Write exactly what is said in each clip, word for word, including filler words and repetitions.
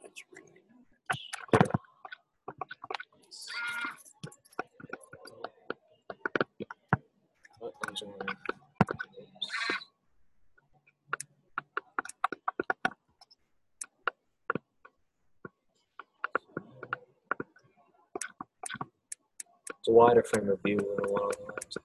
That's really It's a wider frame of view than the one on the left.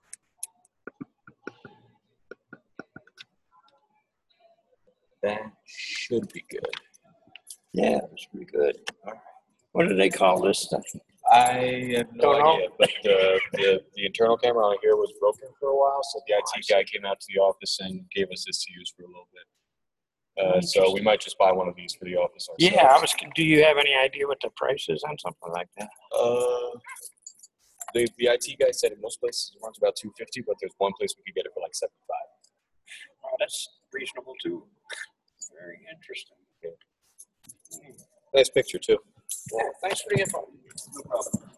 That should be good. Yeah, it's pretty good. What do they call this stuff? I have no Don't know. idea, but the, the the internal camera on here was broken for a while, so the I T guy came out to the office and gave us this to use for a little bit. Uh, so we might just buy one of these for the office ourselves. Yeah, I was. Do you have any idea what the price is on something like that? Uh, the the I T guy said in most places it runs about two fifty, but there's one place we could get it for like seventy five. Oh, that's reasonable too. Very interesting. Yeah. Nice picture too. Yeah, thanks for the info. No problem.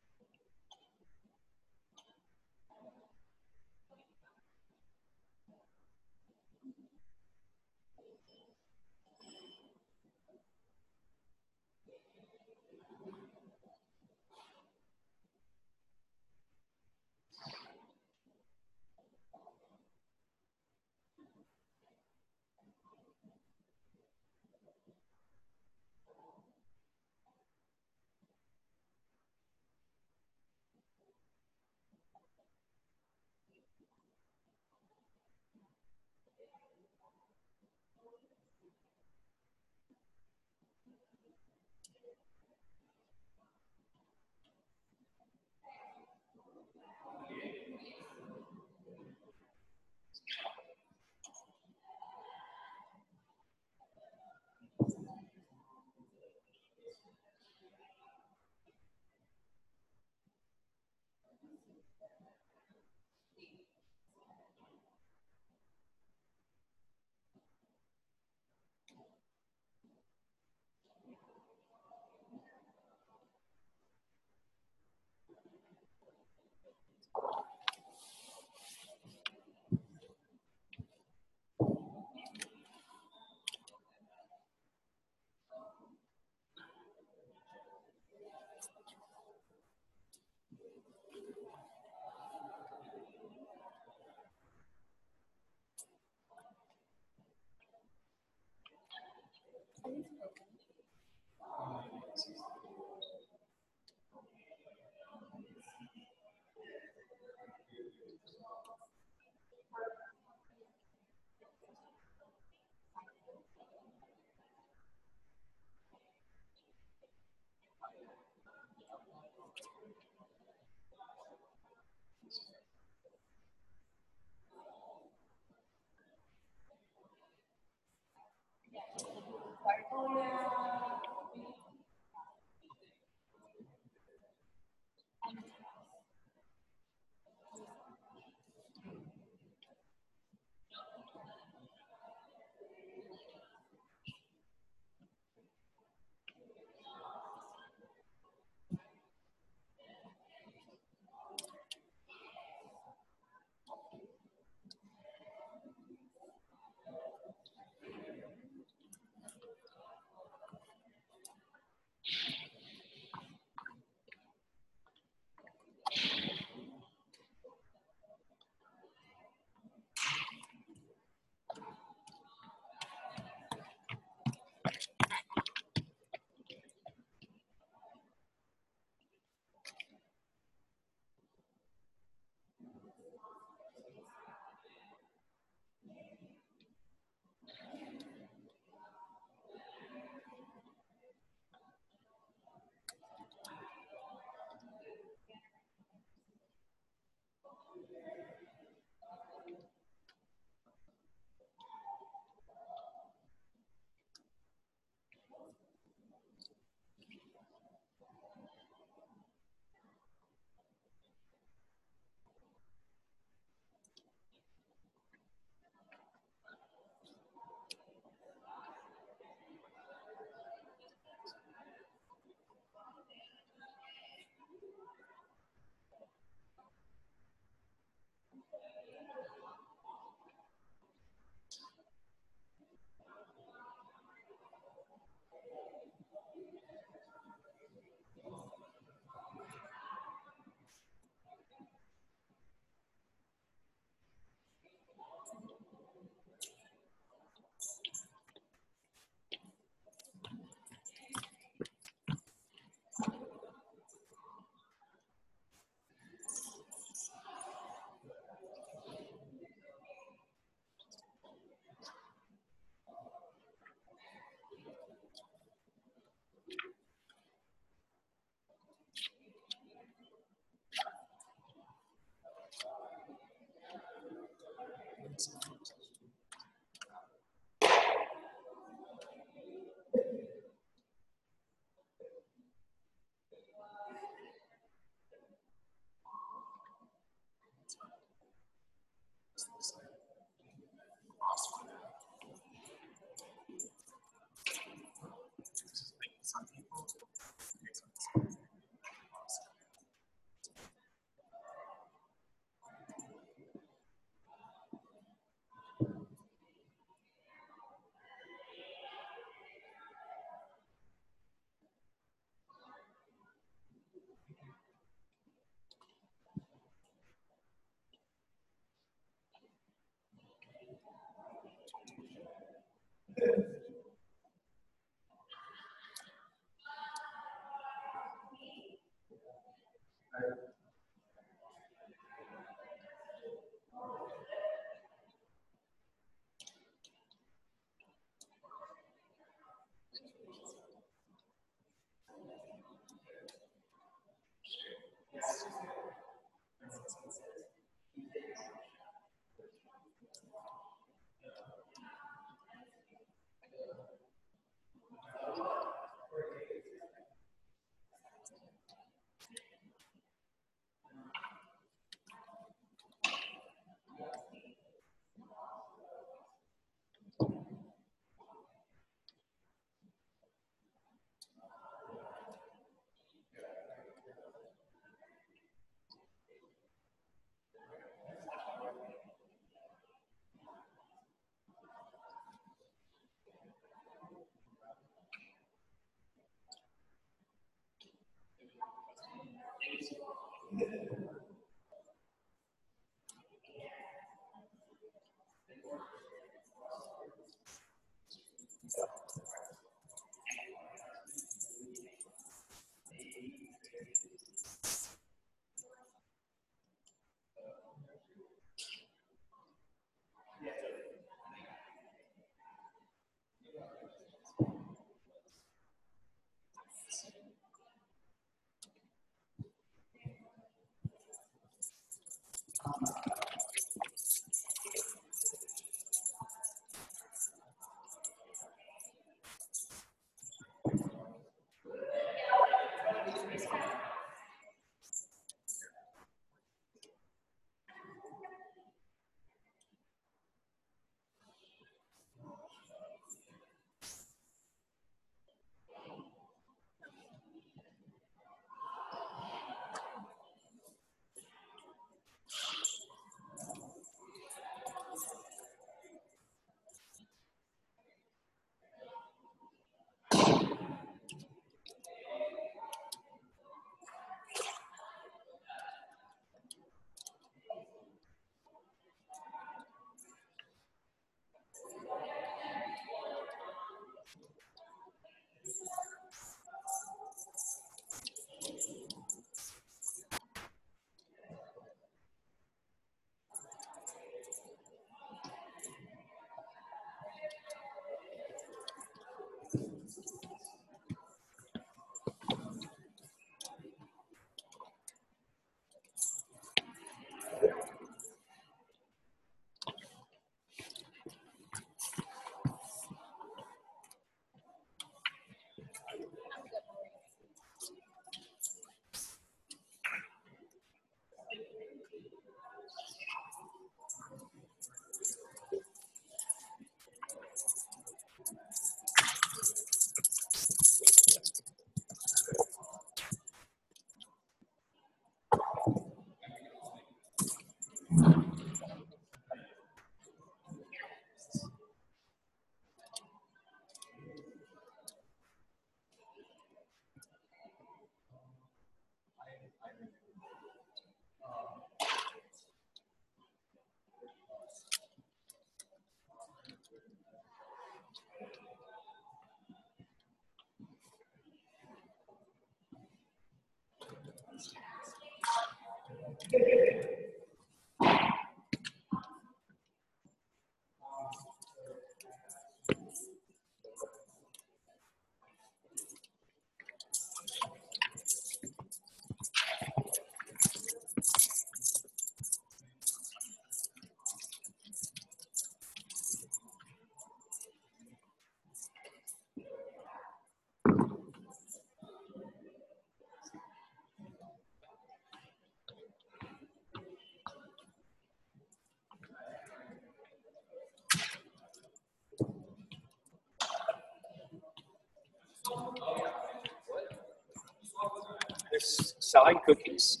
There's side cookies.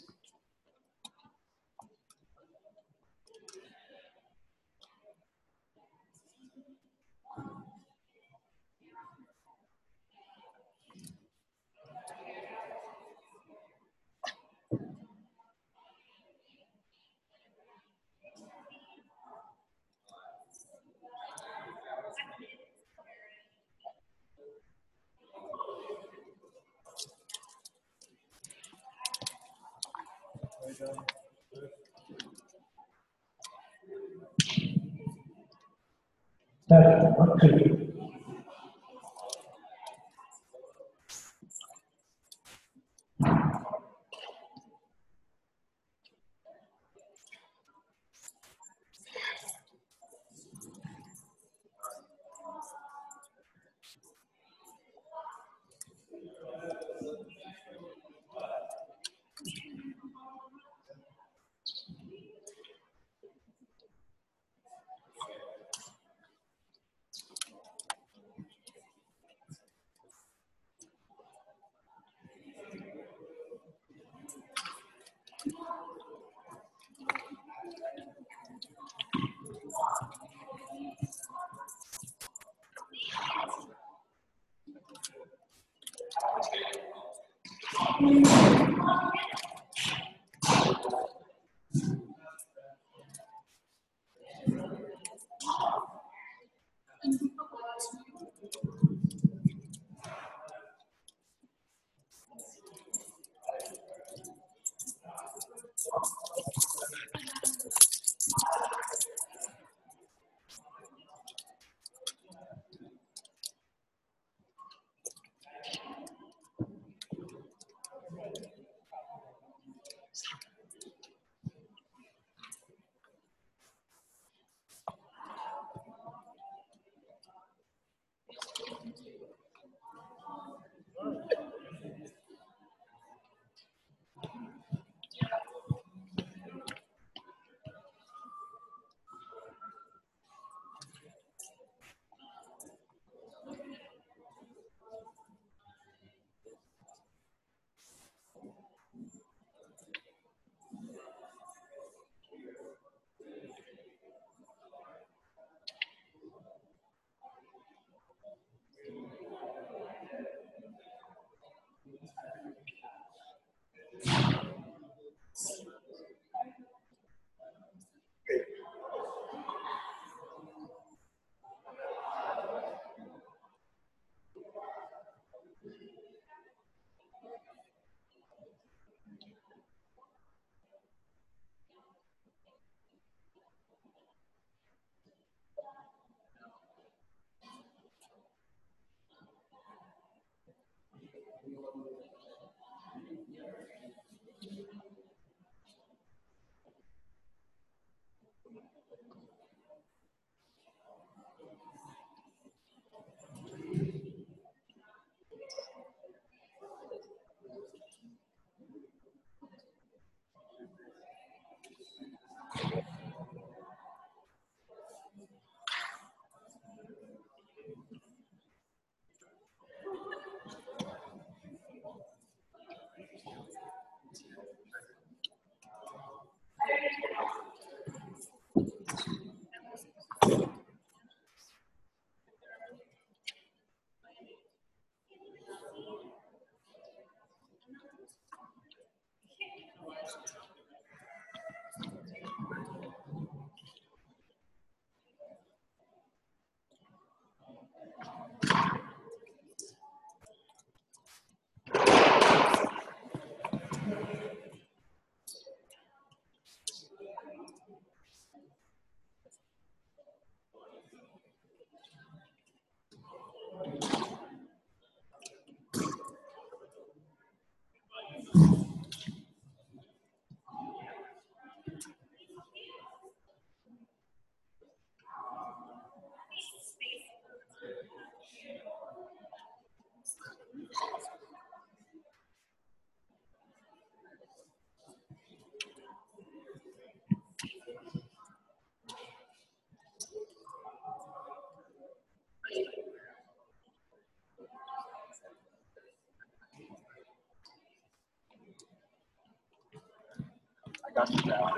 I got you down.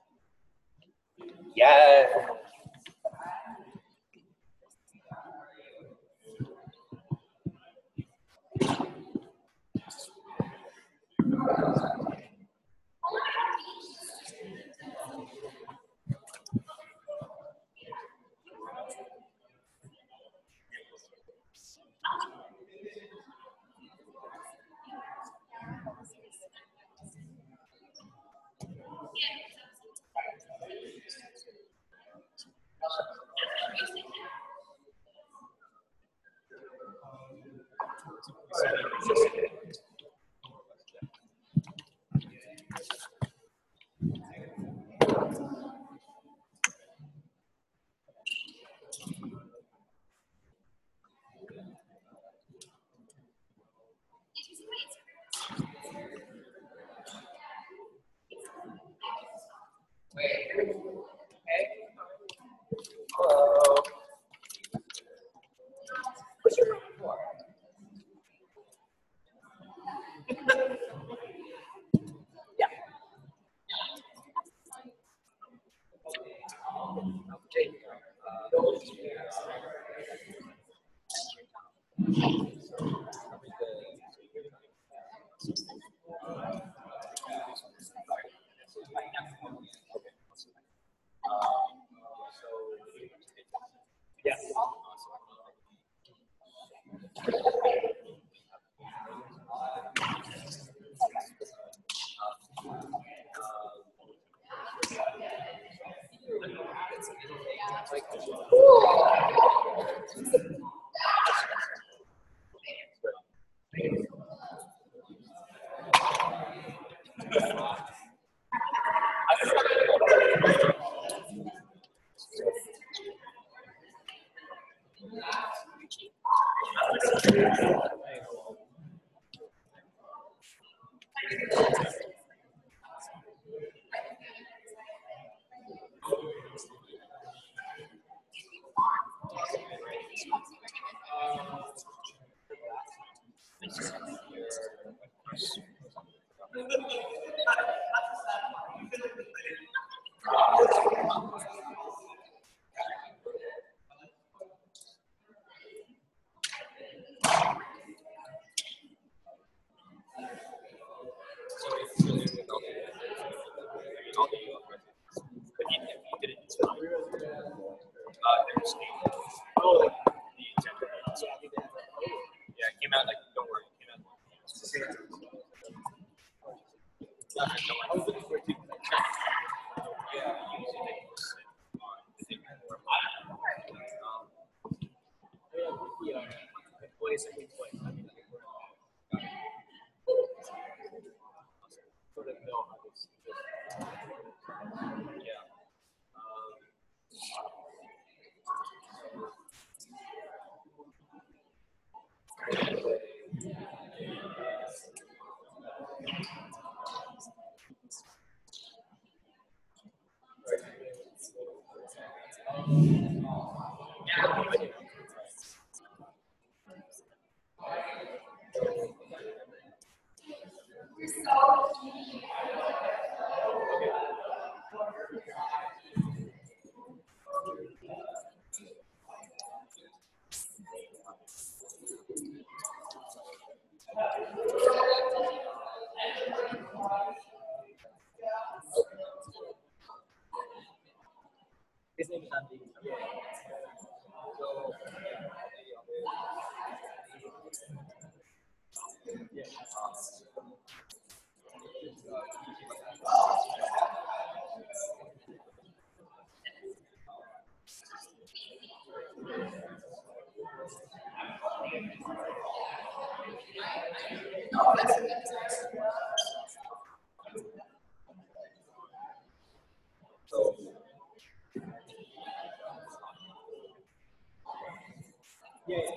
Yeah. His name is Andy. Yeah. Yeah. Yeah.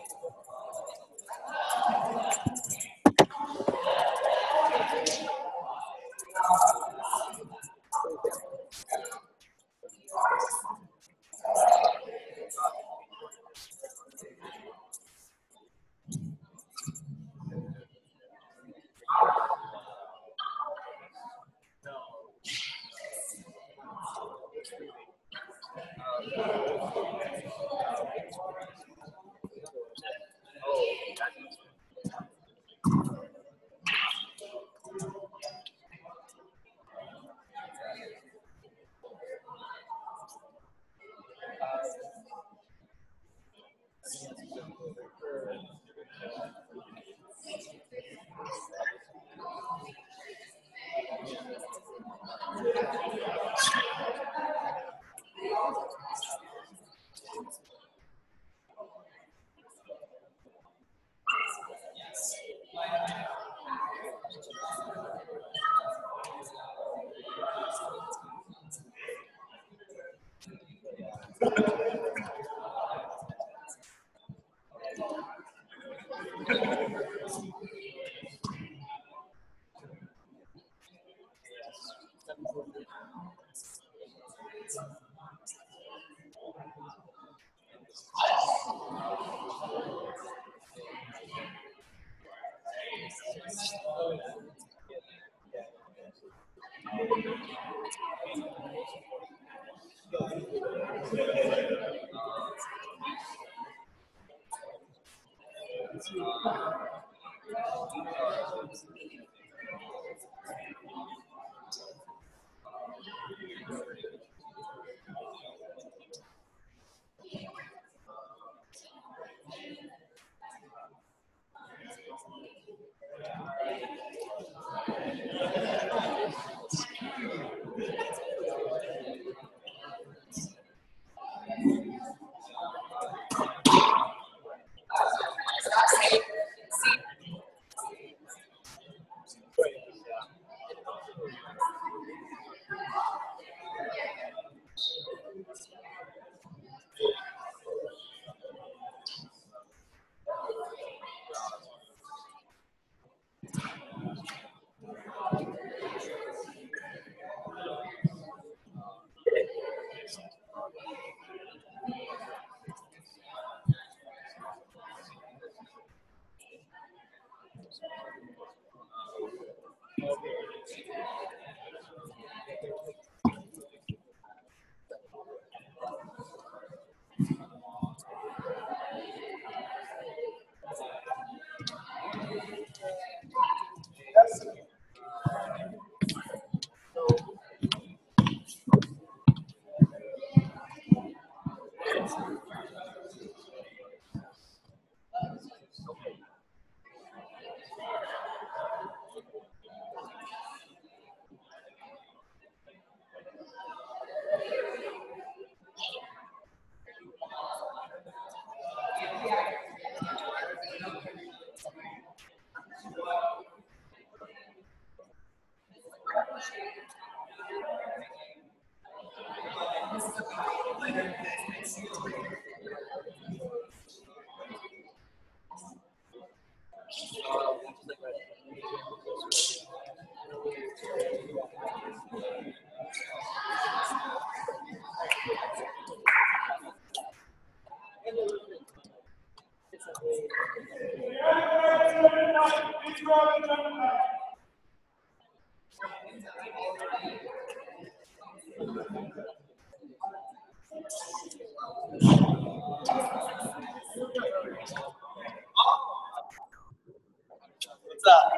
What's up?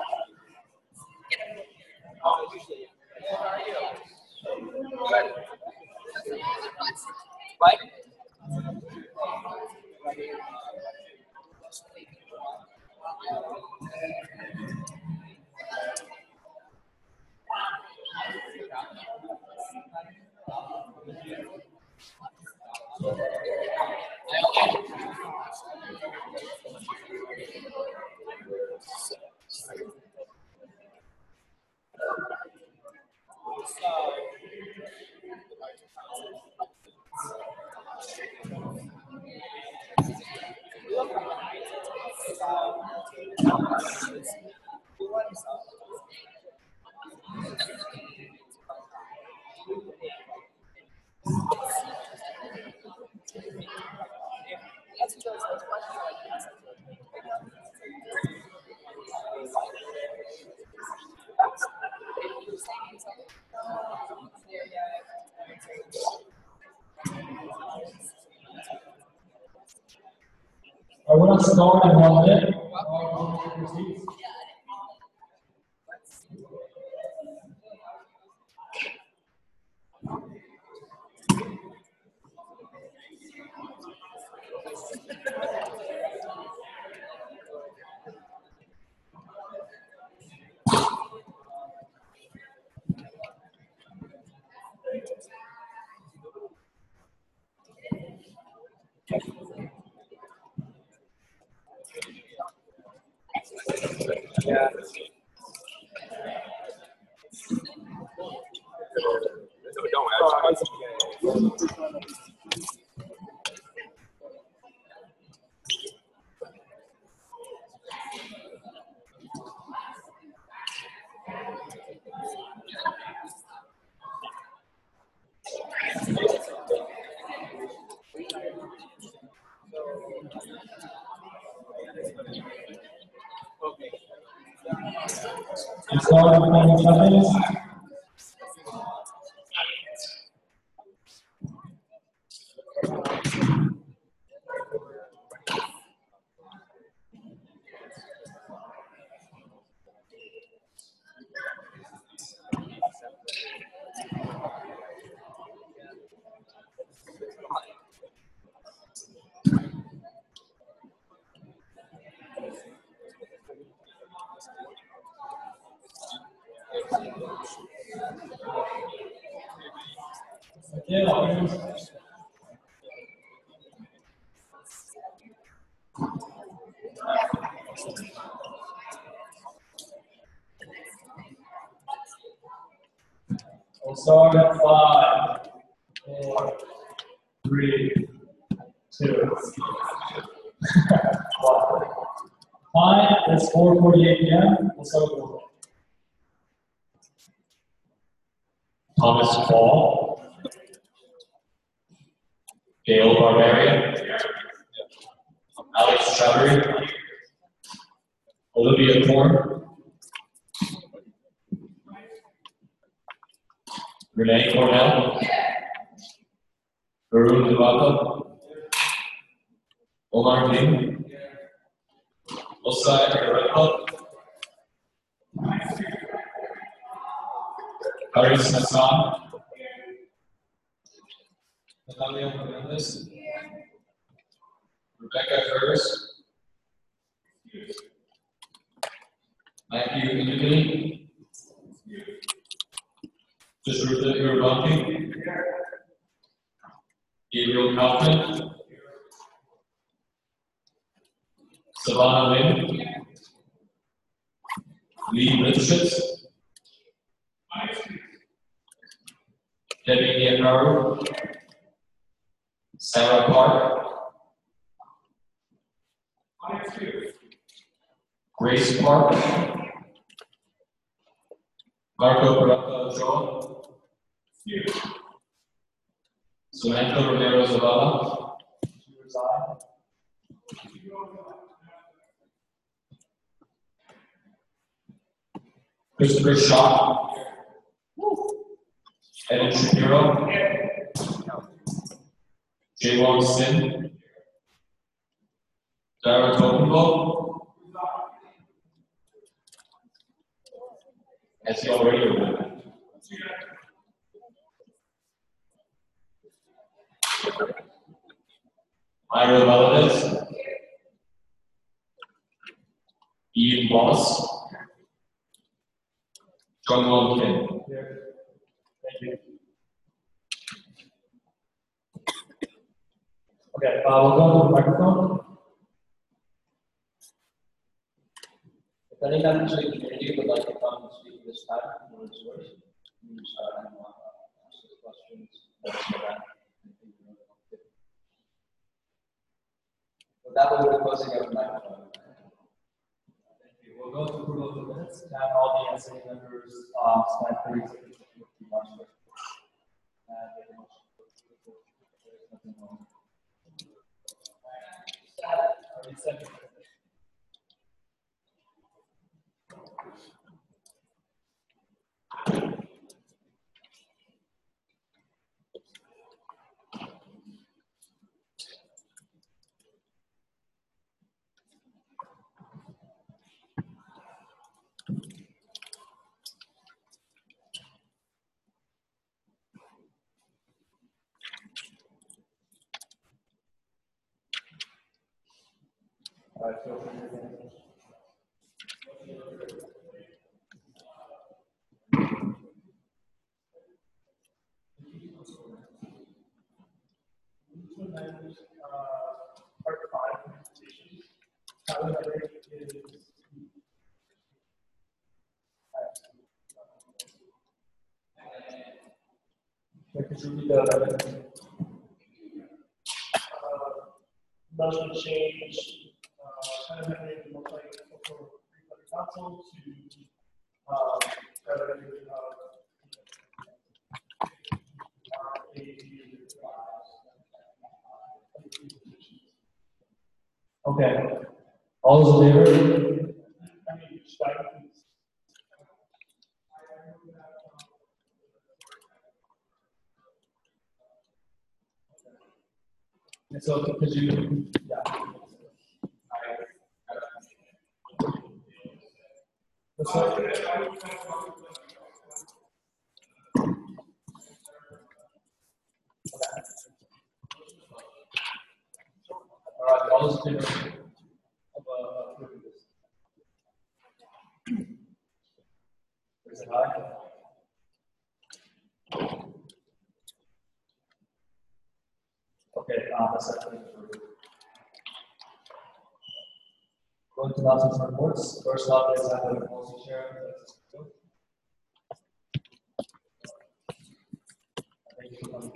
Oh, usually. How are you? Good. What? I want to start in one minute. Uh, Yeah. It started in twenty seconds. Okay, I'll We'll start at five, four, three, two, one. Time, it's four forty-eight P M. We'll start with one. Thomas Paul. Gail Barbarian. Alex Chowdhury. Olivia Korn. Renee Cornell. Varun Devaka. Omar Lee. Osai Arapa. Haris Hassan. Natalia Hernandez. Rebecca Curtis. Matthew Indigany. Jashruta Irvanti. Gabriel Kaufman. Savannah Lynn. Lee Lipschitz. Debbie Iannaru. Sarah Park. Grace Park. Marco Paraka Ochoa. Samantha Romero Zavala. Christopher Shaw. Evan Shapiro. Jaywon Sin. Dara Tokumbo. Has he already removed? Ira Valadez. Ian Moss. Jungwon Kim. Thank you. Okay, uh, we'll go to the microphone. If any members of the community would like to come and speak this time, the floor is yours. You can start and uh, ask the questions. With that, we'll be closing up the microphone. Thank you. We'll go to approval of the minutes. Now, all the S A members, um, stand thirty seconds. All right, feel free to answer. Part five presentations. However, is Motion change, uh, kind of having it look like for council to, um, rather than, uh, okay. All those in favor? I mean, And so could you, yeah. Let's start. All right, all those in favor of uh, approving this? Raise it high. Okay, uh, that's actually approved. Going to announcements and reports. First up is I have a policy chair. Thank you for coming.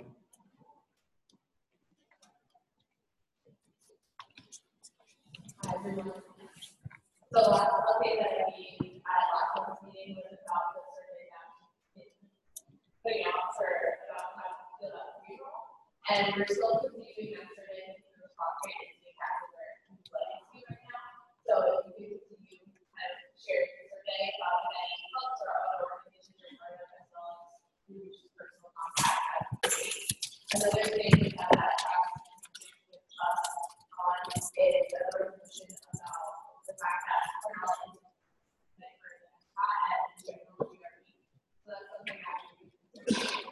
Hi, everyone. So, uh, update that we had last month's meeting was about the survey that putting out for about how to fill out the payroll. And we're still continuing that survey through the top rate and the exactly where it's letting us be right now. So, if you could continue kind of sharing your survey about any clubs or other organizations you're part of, as well as who you choose personal contact. Another thing that that talks with us on is the resolution about the fact that we're not in the hot and general G R E. So that's something that we can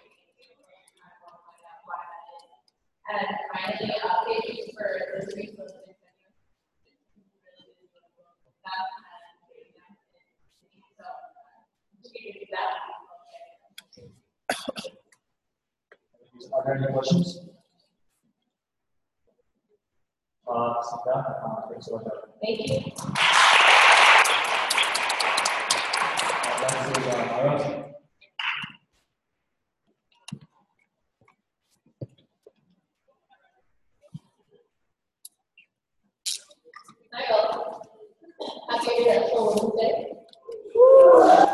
and finally, uh, thank you for this week's posting. Are there any questions? Uh, sit down. Uh, thanks so much. Thank you. Uh, next is, uh, Myra. Hi all. Happy International Women's Day. Uh,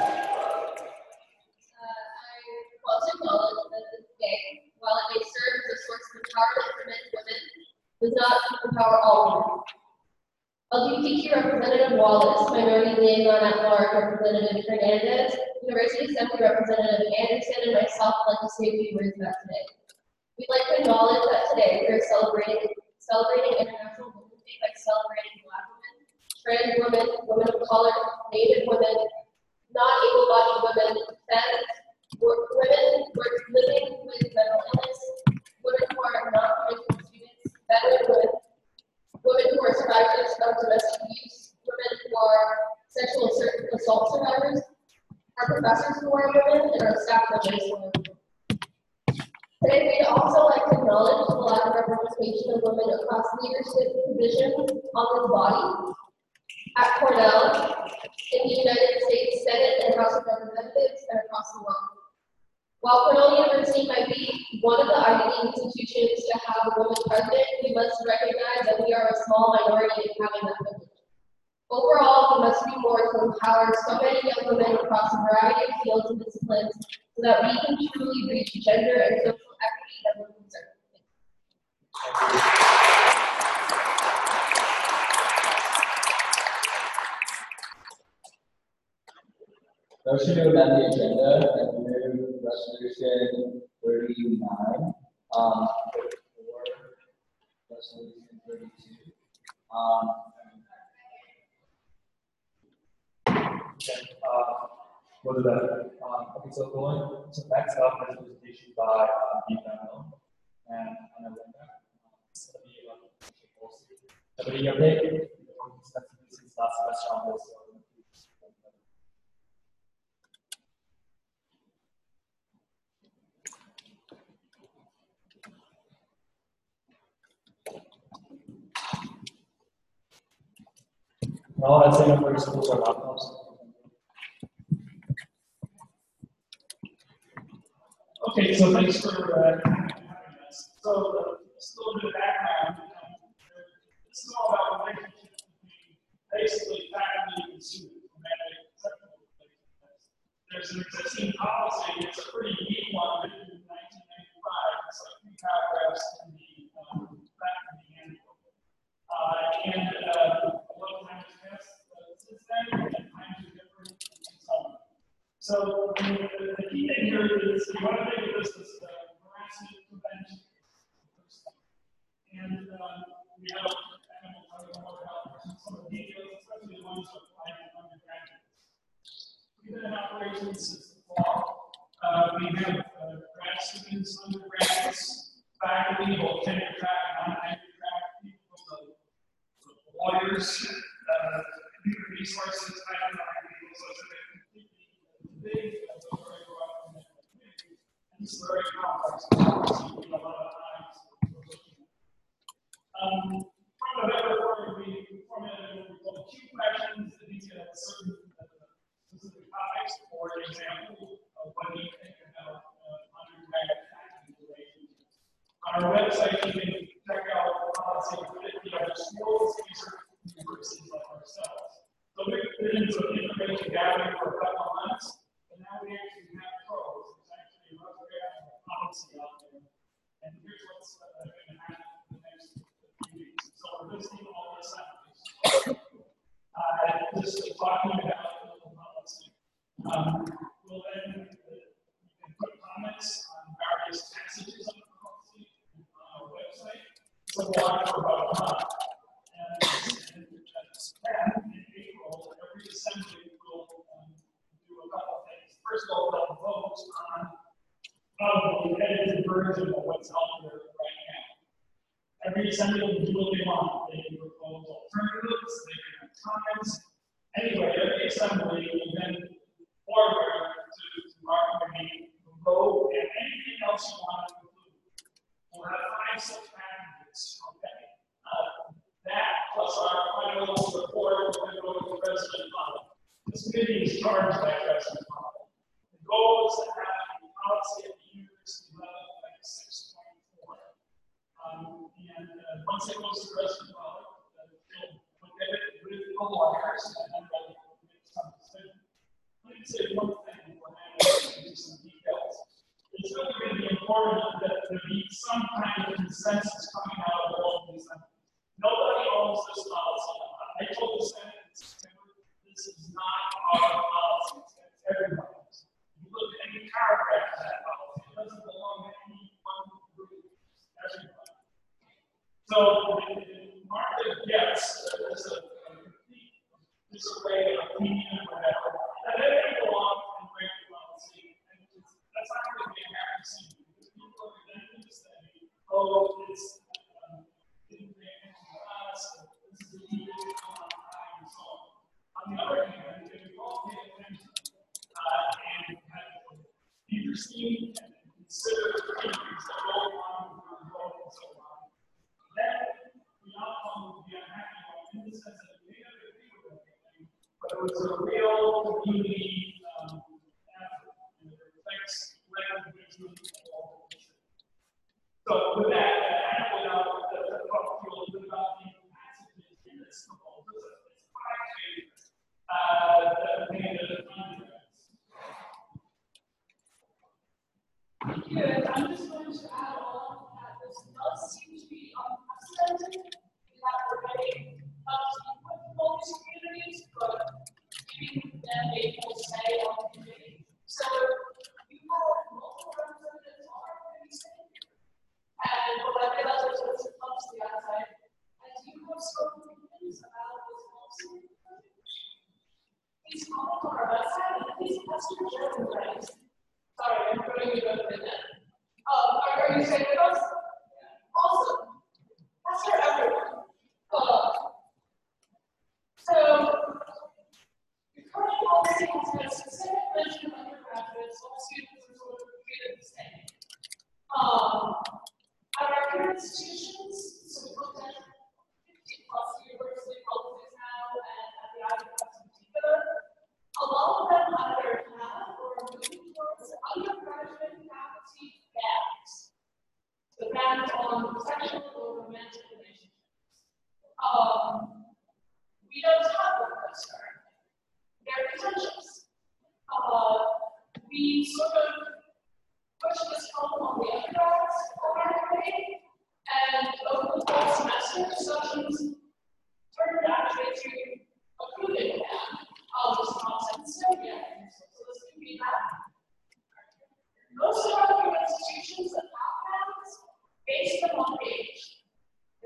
I want to acknowledge that this day, while it may serve as a source of empowerment for men and women, does not empower all women. L G B T Q Representative Wallace, Minority Liaison at Large Representative Hernandez, University Assembly Representative Anderson, and myself would like to say a few words about today. We'd like to acknowledge that today we are celebrating celebrating International Women's Day by celebrating Black women, trans women, women of color, Native women, non-able-bodied women, femmes, women who are living with mental illness, women who are non-traditional students, veteran women, women who are survivors of domestic abuse, women who are sexual assault survivors, our professors who are women, and our staff members who are women. Today, we'd also like to acknowledge the lack of representation of women across leadership positions on this body, at Cornell, in the United States Senate and House of Representatives, and across the world. While Cornell University might be one of the Ivy League institutions to have a woman president, we must recognize that we are a small minority in having that privilege. Overall, we must do more to empower so many young women across a variety of fields and disciplines so that we can truly reach gender and social equity that we're concerned with. Motion to amend the agenda and move resolution thirty-nine, um, thirty-four, resolution thirty-two. Um, okay, uh, what is that? Um, okay, so going, so next up is a presentation by uh, Deep Down and Anna Linda. It's going to be about social policy. Everybody update? Since last semester on this. No, I'd say number schools are laptops. Okay, so thanks for uh, having us. So, uh, just a little bit of background. Um, this is all about relationships between basically faculty and students. There's an existing policy, it's a pretty neat one written in nineteen ninety-five. It's like three paragraphs in the um, faculty handbook. Uh, and uh, a lot of time has passed uh, since then, and times are different and so on. So the, the, the key thing here is you want to think of this as uh, harassment prevention. And um, we have, and we'll tell you more about some of the details, especially the ones that apply to undergraduates. We've been in operations since the fall. Uh, we have uh, grad students, undergraduates, faculty, both tenure track and non-tenure track, people from the, the lawyers, uh, community resources, economic people, so it's a completely big, uh, very broad community. And it's very complex. So we have a lot of times we're looking at. Um, from the better part, we formulated what we call Q questions that detail certain uh, specific topics. For example, uh, what do you think about uh, undergraduate faculty relationships? On our website, you can check out policy of fifty other schools, these are universities like ourselves. So we've been into information gathering for a couple of months, and now we actually have pros. There's actually a rough draft of policy out there, and here's what's uh, going to happen in the next few weeks. So we're listing all this out. Uh, just talking about the policy. Um, we'll then uh, you can put comments on various passages of the policy on our website. So we'll on for about a month. And, and, and in April, every assembly will um, do a couple of things. First of all, they'll vote on probably the edited version of what's out there right now. Every assembly will do what they want. They can propose alternatives, they can have comments. Anyway, every assembly will then forward to, to our committee, vote, and anything else you want to include. We'll have five such packages, okay? Uh, that plus our final report will then go to President Funnel. This committee is charged by President Funnel. The goal is to have a policy at the university level like six point four. Um, and uh, once it goes to President Funnel, uh, they'll look at it with the lawyers and then they'll make some decision. Let me say one thing before handing into some details. It's really going to be important that there be some kind of consensus coming out of all of these things. Nobody owns this policy. I told the Senate in September, this is not our policy, it's everybody's. If you look at any paragraph of that policy, it doesn't belong to any one group, it's everybody. So, in market, yes, there's a complete disarray of opinion and whatever. And then they go on and break the policy, and it's, that's not really being happy to see, because people are then going to say, oh, it's um, didn't make it to us, this is illegal, and so on. On the other hand, if you all pay attention uh, and have either seen and consider things that go on with your vote and so on, then the outcome would be unhappy in the sense that we may not agree with everything, but it was a real community um, effort, and it reflects land wisdom of all the cities. So with that, I went out to talk to you a little bit about the passages in this proposal. It's five pages uh, that made it undergrads. Good. I'm just going to add on that this does seem to be unprecedented in that we're getting not with all these communities, but giving them a full say on the community. So you have multiple representatives on our committee, and what I realized was what's the policy outside. And do you have some opinions about this policy? Please comment on our website and please ask your general friends. Sorry, I'm putting you over there. Um, are, are you saying with us? Awesome. That's for everyone. Uh, so, the current policy has a specific mention of undergraduates, all students are sort of treated the same. Um, at our current institutions, so we looked at fifty plus university colleges now, and at the Ivy House in particular, a lot of them either have or are moving towards undergraduate faculty bans. The bans on sexual or romantic relationships. Um, we don't have one of those currently. They're contentious. Uh, we sort of push this home on the undergrads on our committee, and over the fall semester, sessions turned actually to a cooling ban of Wisconsin Soviet. So this can be that. Most of our institutions that have bans base them on age.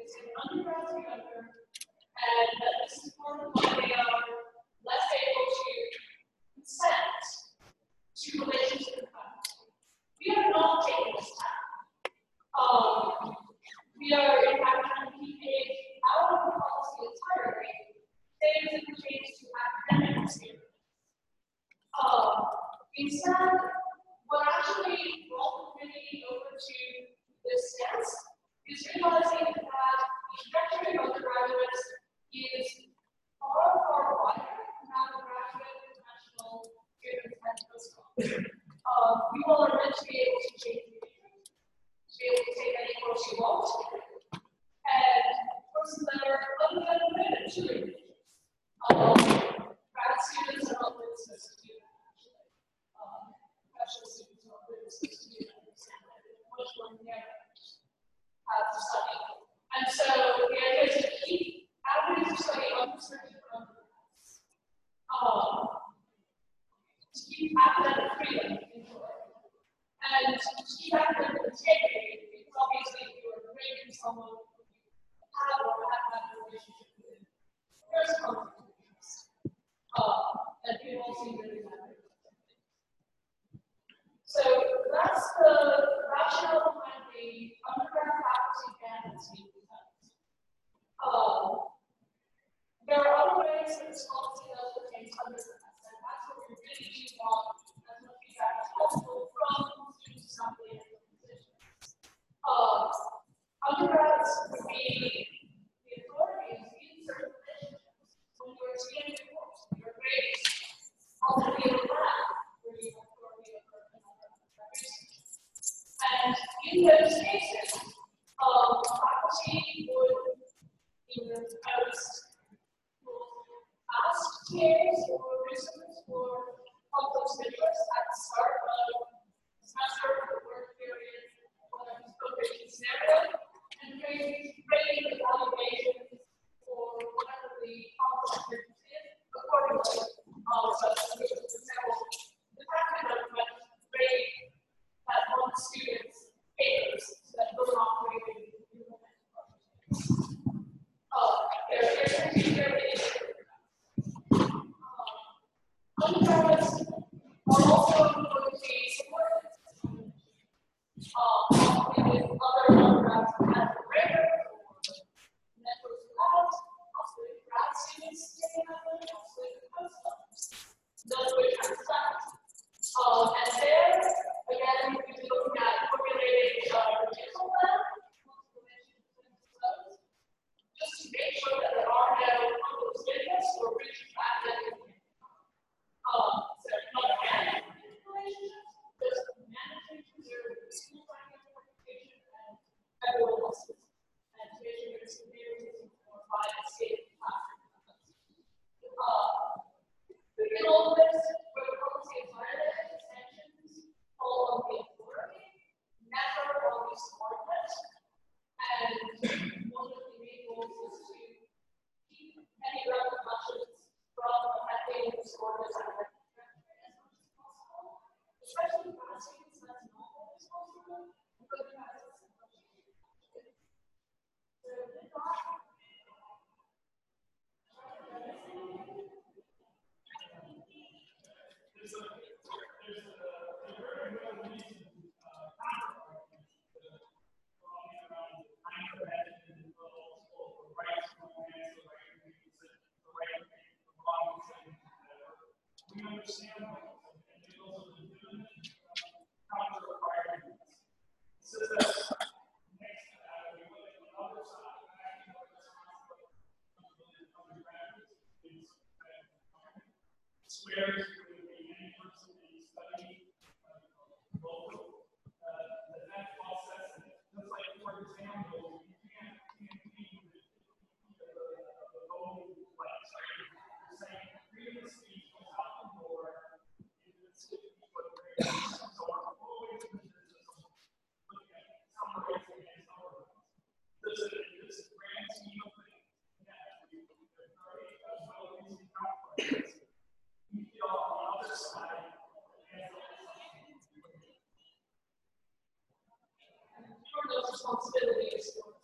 Instead, what actually brought the community over to this stance is realizing that the trajectory of undergraduates is far, far wider than that of graduate, professional, students, and postdocs. Um, you all are meant to be able to change your major, to be able to take any course you want, and courses that are unrelated to your major. Um, grad students are not really supposed to do that, actually. Um, professional students are not really supposed to do that. It's much more narrow uh, to study. And so the idea is to keep avenues of study unrestricted for undergrads. Um, to keep academic freedom in Florida. And to keep academic integrity, because obviously if you are grading someone who you have or have had a relationship with, there's consequences. Um, and people all seem really bad. So that's the rationale behind the undergrad faculty ban that's being proposed. Um, there are other ways that this policy does pertain to undergrads, and that's what we really do want as much feedback as possible from student assembly and positions. Um, undergrads would be the authorities in certain relationships when you're taking a course, your grades, also be a lab where you have authority over another undergrad research. And in those cases, um, faculty would either post ask T As or researchers for conflicts of interest at the start of the semester or work period, whatever probation scenario, and create rating evaluations for whatever the conflict of interest is accordingly. Um, so, for example, the faculty recommend rating that one student's papers so that those are not rated in the Uh, there, there's a teacher undergrads are also going to be supported um, with other undergrads at the rare or networks labs, also with grad students taking that one, also with postdocs. Those which are stacked. Um, and there, again, we'll be looking at formulating a particular plan, just to make sure that there are no conflicts of interest or breach of academic. Um, so not managing relationships, just managing preserve the school practice organization and everyone else's. And to make sure there's communities informed by the state classroom. Uh, we can all this where the policy of violent sanctions fall on the authority, never on the subordinate. And one of the main goals is to keep any repercussions from affecting the scores and the as much as possible, especially for students that's not always possible, because it has so much. So with that, we understand and they also legitimate counter requirements. So that next to that, we look at the other side of acting like responsibility of undergraduates is swears to a university study local. The next law says it. Just like, for example, you can't can't be the the voting place, right? You're saying freedom of speech is out the door. It's what so I'm always looking at some rights against our rights. This is this grand scheme of things. Yeah, we very as well as these conflicts. We feel on the other side. for those responsibilities for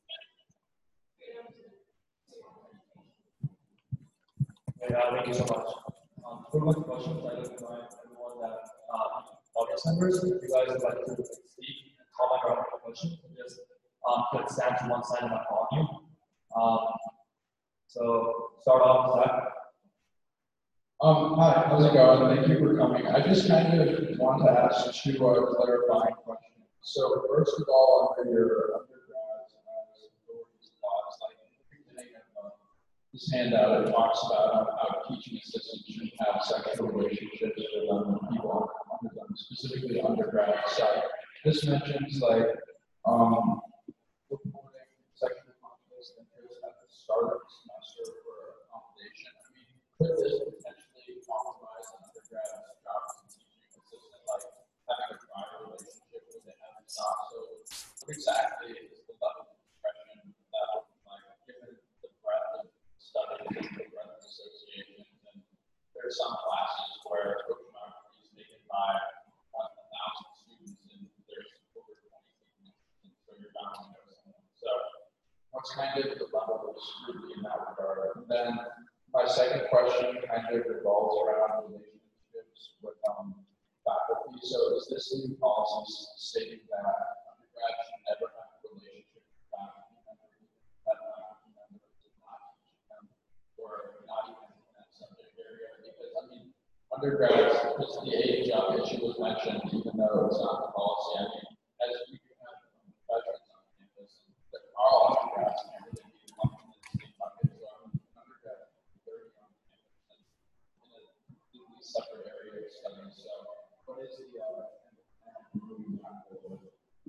Yeah, thank you so much. Um, for my questions, I'd like to remind everyone that uh, audience members, if you guys would like to speak and comment or ask a question, just um, click stand to one side and I'll call you. Um, so start off with that. Um, hi, how's it going? Thank you for coming. I just kind of want to ask two uh, clarifying questions. So first of all, under your undergrads, uh, like in the beginning of uh, this handout, it talks about um, how teaching assistants should have sexual relationships with um, people under them, specifically undergrads. So this mentions like um, reporting sexual conflicts and interest at the start of the semester for accommodation. I mean, could this potentially compromise an undergrad's job as a teaching assistant, like having a prior relationship with it at the top? So, what exactly is the level of discretion that, like, given the breadth of studies and the breadth of associations, and there are some classes where photography is taken by uh, a thousand students, and there's over twenty students, and so you're bound to know someone. So, what's kind of the level of scrutiny in that regard? And then my second question kind of revolves around relationships with um, faculty. So is this new policy stating that undergrads should never have a relationship with faculty members, that faculty members do not teach them, or not even in that subject area? Because, I mean, undergrads, just the age um, issue was mentioned, even though it's not the policy. I mean, as we do have um, veterans on campus, but all undergrads can't really be lumped in the same bucket. So I'm an undergrad thirty on campus in a completely separate area of study. So what is the uh, moving forward?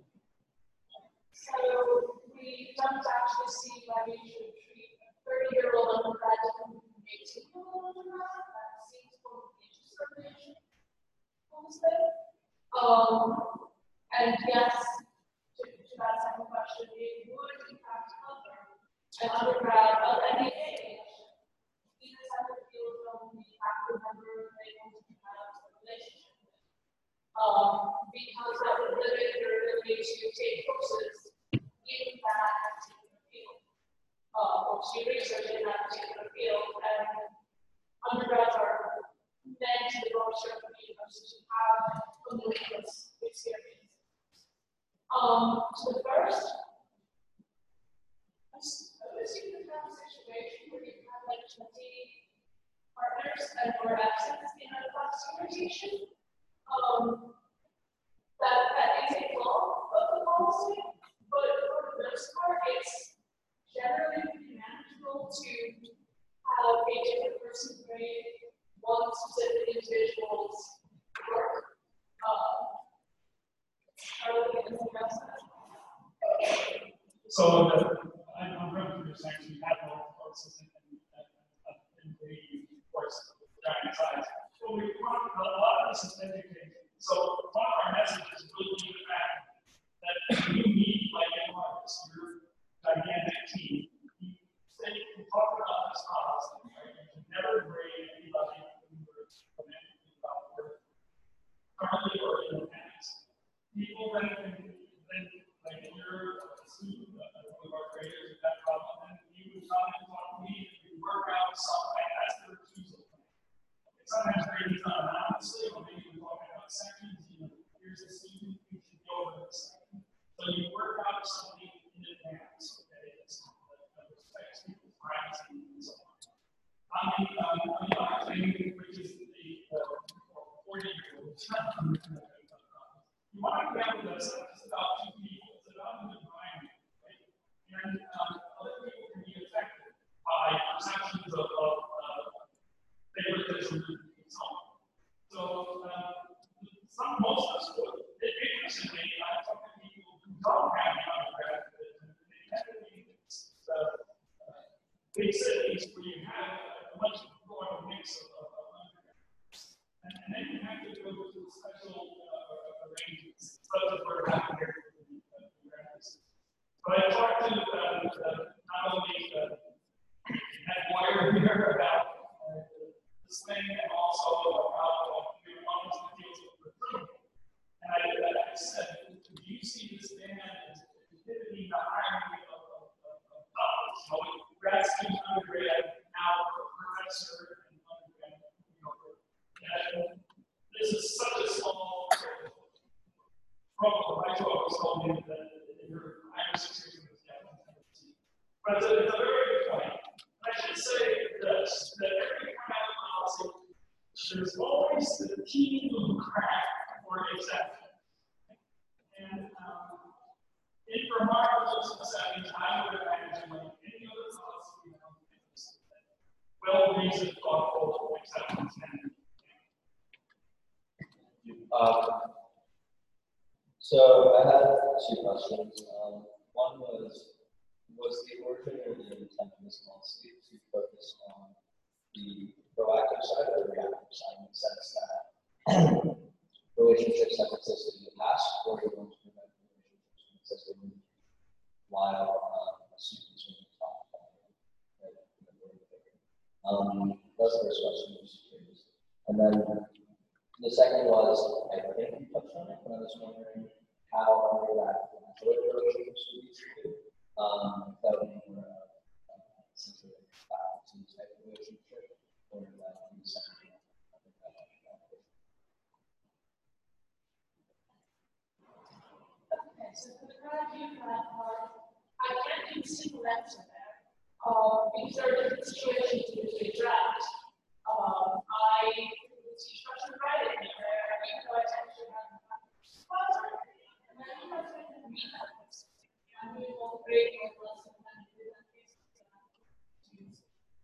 So we don't actually see why we should treat a thirty-year-old undergrad differently from an eighteen-year-old undergrad. That seems both discrimination, honestly. Um, and yes, to, to that second question, it would in fact cover an undergrad of any age, even separate field from the faculty member they want to have a relationship with. Um, because that would limit your ability to take courses in that particular field, uh, or to research in that particular field. And undergrads are meant to develop certain universities to have a limitless experience. Um, so the first, I suppose you could have a situation where you have like twenty partners and more absence in a class rotation. Um, that, that is a flaw of the policy, but for the most part, it's generally manageable to have a different person grade one specific individual's work. Um, are we going to address that? So the, I'm, I'm going through this section, we have no courses in, in, in the course of giant size. So we want a lot of this is education. So one of our messages will be the fact that you need, like an artist, your gigantic team. You say you can talk about this policy, right? You can never grade anybody who was romantically about work, currently or in the past. People then, then like you're a student, uh, one of our graders with that problem, and you would come and talk to me and you work out something. That's the refusal plan. Sometimes grading's not anonymously, or maybe we're talking about sections, you know, here's a student, you should go over this section. So you work out something in advance, okay? It's that respects people's privacy and so on. On the, um, on the other thing, which is the forty year old, you want to be able to say it's about two people, it's about an environment, right? And um, other people can be affected by perceptions of, of uh, favoritism and so on. So, uh, some, most of us would. Interestingly, I talk to people who don't have the undergraduate, and they tend to be in uh, big cities where you have a much more mix of, of, of undergraduates. And, and then you have to go to special uh, arrangements, such as we're having here for the graduates. But I talked to uh, uh, not only uh, Ed Moyer here about uh, this thing, and also about uh, the ones that deals with recruitment. And I, I said, do you see this ban as inhibiting the hiring of, of, of, of others? So grad student, undergrad, now professor, and undergrad, you know, and this is such a small problem. I always told you that you're five or six years in this tendency. But it's a, it's a very good point. I should say this, that every kind of policy there's always the teeny little crack or exception. And um, in remarkable settings, I would imagine like any other policy, you know, well-reasoned, thoughtful exceptions. Um, so I had two questions. Um, one was, was the origin or the intent of this policy to focus on the proactive side or the reactive side, in the sense that relationships have existed in the past, or you want to prevent relationships from existing while um, students are being taught? Um, that's the first question. And then the second was, I think you touched on it, but I was wondering how undergrad relationships would be treated. Um, that would be more uh, essentially a faculty type relationship, or that would be something else. Okay, so for the graduate part, I can't do a single answer there. Um, because there are different situations in which they draft. Um, I teach Russian writing there, even though I actually have a sponsor, and I do have to read that. I'm doing all grade lesson and do that students.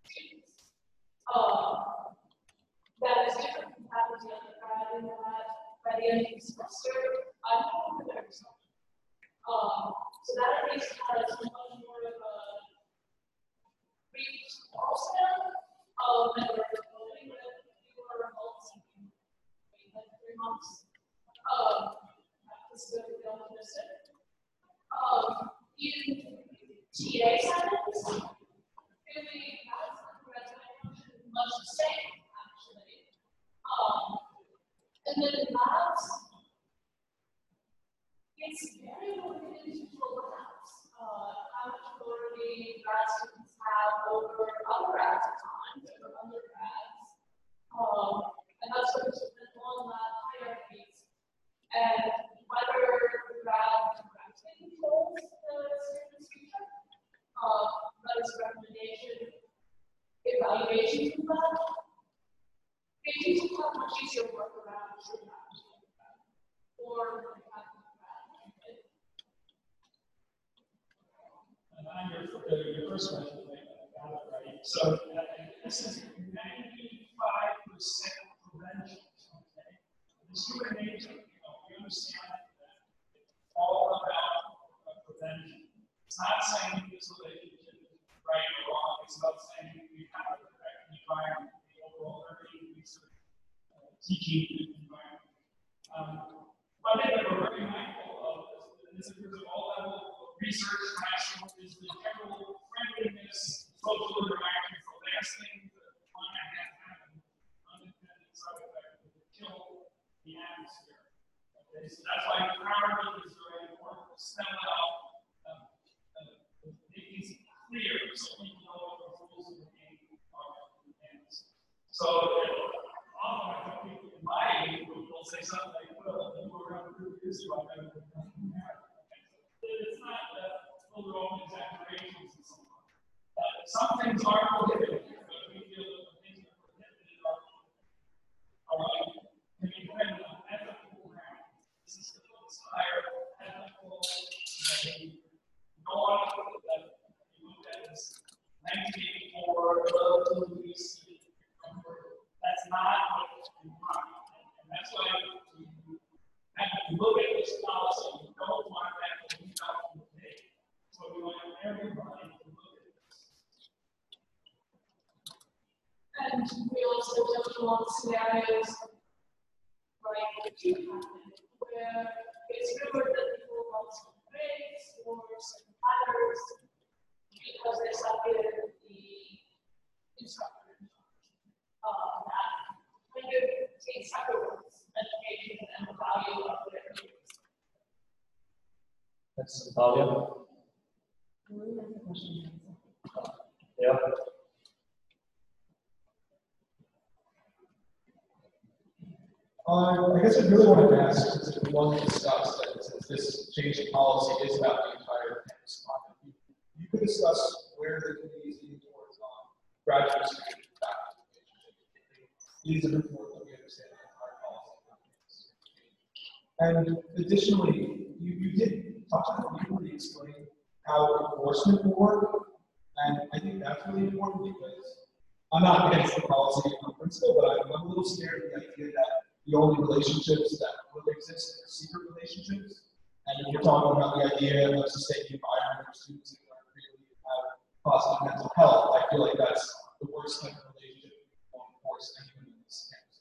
Um, that is different from faculty undergrad in that by the end of the semester, I'm home with their result. Um, so that at least has much more of a brief process of and we're voting with fewer results in like three months. Um, this is really optimistic. Um, in T A settings, really that's much the same, actually. Um, and then in labs, it's very limited to labs. Uh, how much authority grad students have over other grads at times, over undergrads. Um, and that's sort of dependent on lab hierarchies. And whether the grad directly controls the student's future, uh, that is recommendation, evaluation from that. They do have much easier work around true grad, or And on your, uh, your first question, I got it right. So uh, this is ninety-five percent prevention. Okay, this human nature, you know, we understand that it's all about uh, prevention. It's not saying this relationship is right or wrong. It's about saying we have to protect the environment, the overall learning, research, uh, teaching environment. Um, one thing that we're very mindful of is, and this occurs at all levels of research, national, is the general friendliness, social interaction. So last thing that we want to have happen, unintended side effect, will kill the atmosphere. Okay, so that's why empowerment is very important to spell out, uh, uh, make these clear so people know what the rules of the game are. So often I think people in my age will say something like, well, you were around thirty years ago, I never been married. It's not uh, overall exaggerations and so on. Uh, some things are prohibited, but we feel that the things that are prohibited are, are can be dependent on ethical grounds. This is the most higher ethical, no one that you look at this nineteen eighty-four relatively recent number. That's not what we want. And that's why we have to look at this policy. We don't want that to be out of the day. So we want everybody to look at this. and we also touched on scenarios like the two happen, where it's rumored that people want some grades or some matters because they separated the instructor. Uh, that kind of takes everyone's education and the value of their peers. That's Natalia. Yeah. Uh, I guess I really wanted to ask, since we want to discuss that since this change in policy is about the entire campus market, you could discuss where the committee is leaning towards on graduate student faculty. it is important that we understand the entire policy. And additionally, you, you did touch on it, you really explained how enforcement will work. And I think that's really important because I'm not against the policy on principle, but I'm a little scared of the idea that the only relationships that will exist are secret relationships. And if you're talking about the idea of sustaining the environment for students who are really have positive mental health, I feel like that's the worst kind of relationship to enforce anyone in this campus.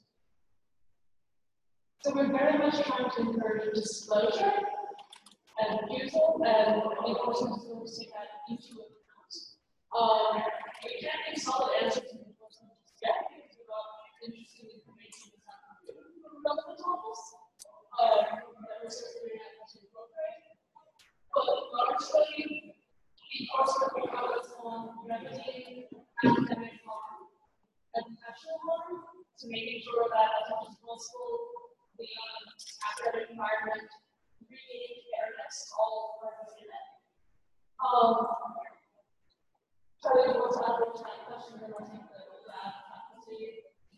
So we're very much trying to encourage disclosure and refusal, and we also want to see that into account. Um, we can't give solid answers to the questions yet because we're not interested in information that's happening from relevant topics. Um, that we're certainly not to incorporate. But largely, the coursework we focus on remedying academic harm and professional harm, to making sure that as much as possible, the um, academic environment really fairness all of us in it. Um, Charlie, you want to add one to that question, or I think that we'll add that to you.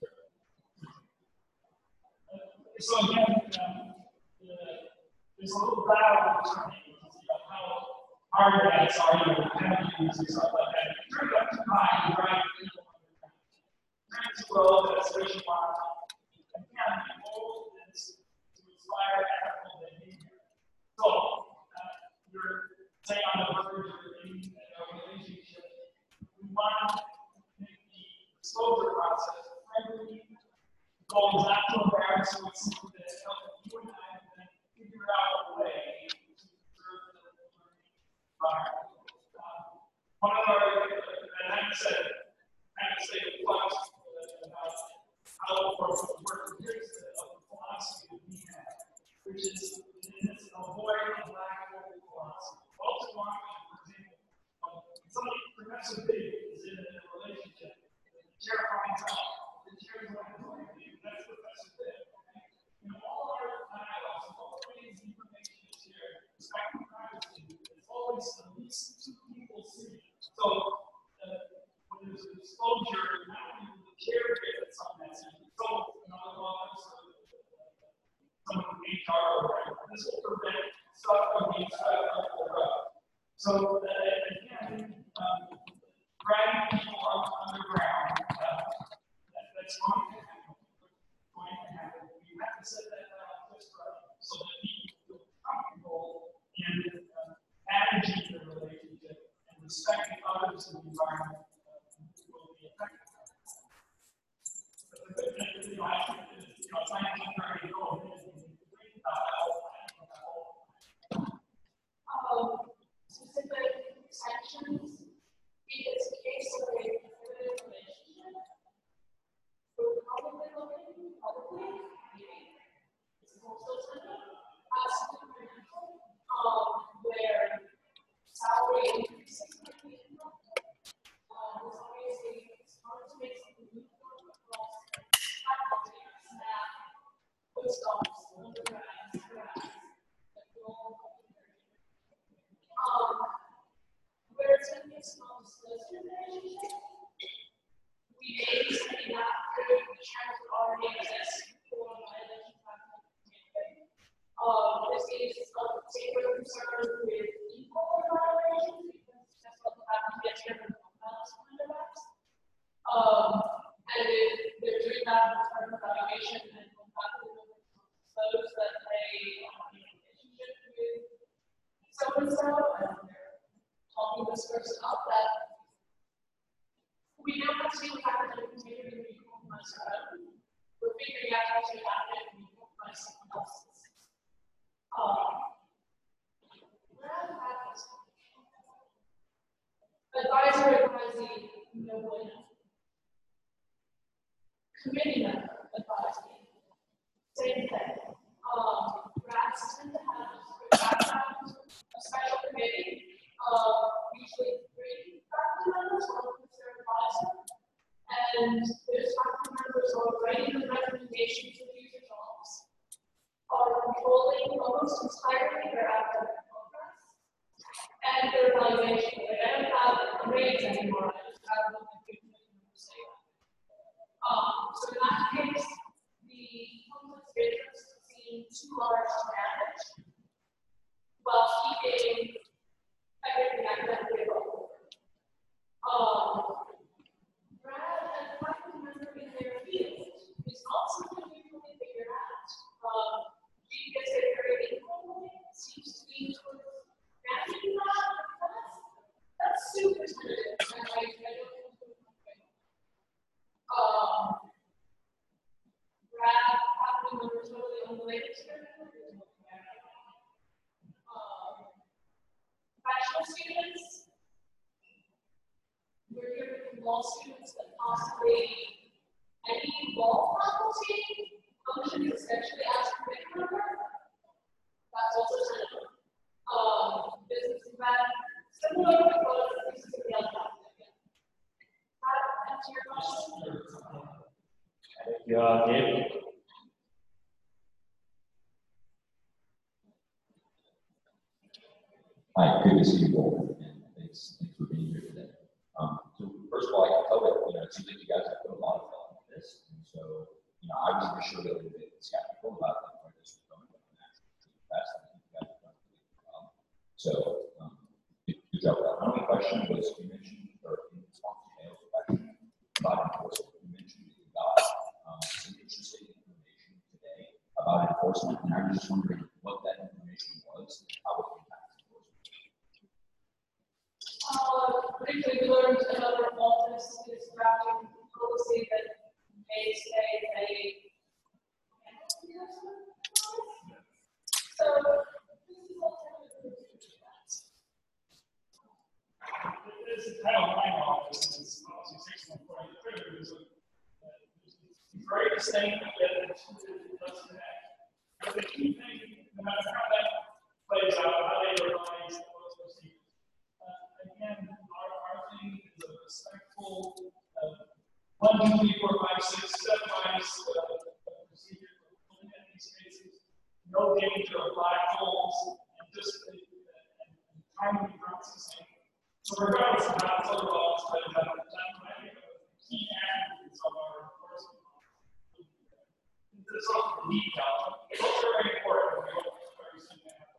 So again, um, the, there's a little battle between you know, how hard that's are you have to use and stuff like that. If you're up to nine, right? Trying to grow that social bond, again, the goal is to inspire ethical behavior. So, uh, you're say on the verge of in a relationship, we want to make the disclosure process friendly. Goal is not to embarrass you, it's something that helps you and I and then figure out a way to preserve the learning environment. Um, one of our, and I said, I have to say, reflect about how the program works. Here's the philosophy that we have, which is this avoid a black hole philosophy. Also, for example, somebody, Professor Big is in a relationship, the chair finds out, the chair is going to join you. That's Professor Big. In all our dialogues, all the ways information is shared, respecting privacy, it's always at least two people see. So, uh, when there's a disclosure, not even the chair gets some message. So, another office, someone from H R, or whatever, this will prevent stuff from being spread up the road. So, uh, again, um, dragging people up underground, uh, that, that's going to happen. Going to happen. We have to set that down just right so that people feel comfortable in uh, managing their relationship and respecting others in the environment uh, will be effective. You know, I think that, you know, scientific very go ahead and think about that all the time. Um, specific sections, if it's a case of a limited relationship, we're probably looking, probably, maybe, it's also something, as financial, um, where salary increases might be involved. Um, it's obviously, it's hard to make something uniform across faculty, staff, postdocs, undergrads, grads, that we all Um, where it's going to be a small disclosure relationship, we may be setting up the channels that already exist for violation practice. Um, this is a particular concern with equal violations because that's what the faculty gets here from balance kind of acts. Um, and if they're doing that in terms of evaluation and faculty will disclose that they have a relationship with so and so, and they're talking this person up, that we don't have to do academic integrity to be compromised around. We're figuring out how to academic to be compromised someone else's. Um, where are the factors? Advisor advising, no bueno. Committee member advising, same thing. Um, grads tend to have a background, a special committee, uh, usually three faculty members, one of their advisor, and those faculty members are writing the recommendations of user talks, are controlling almost entirely their academic progress, and their evaluation. Like, I don't have grades anymore, I just have what the committee members say. Um, so in that case, related to it. Um, Bachelor students, we're hearing from law students that possibly any law faculty functions essentially as a committee member. That's also true. Um, business and that, similar to what this is the other one. That answer your question? Yeah, David. Hi, good to see you all, and thanks, thanks for being here today. Um, so first of all, I can tell that, you know, it seems like you guys have put a lot of thought into this, and so, you know, I was initially a little bit skeptical about like, where this was going, but I'm actually impressed. I think you guys have done really well. So, um, good good job. My only question was, you mentioned, or in response to Dale's question about enforcement, you mentioned that you got um, some interesting information today about enforcement, and I was just wondering what that information was and how it impacts enforcement. Uh, briefly, we learned another office is drafting policy that may say they. So, this is alternative. This is Title nine office, and it's policy six one four. There's a it's very distinct that it's less than that. But the key thing, no matter how that plays out, how they revise those procedures. Uh, again, our, our thing is a respectful, uh, one, two, three, four, five, six, stepwise uh, procedure for looking at these cases. No danger of black holes, and just uh, and, and timely processing. So regardless of how it's overall, it's been done, the key attributes of our enforcement. It's all detail. It's also very important. We hope it's very soon to happen.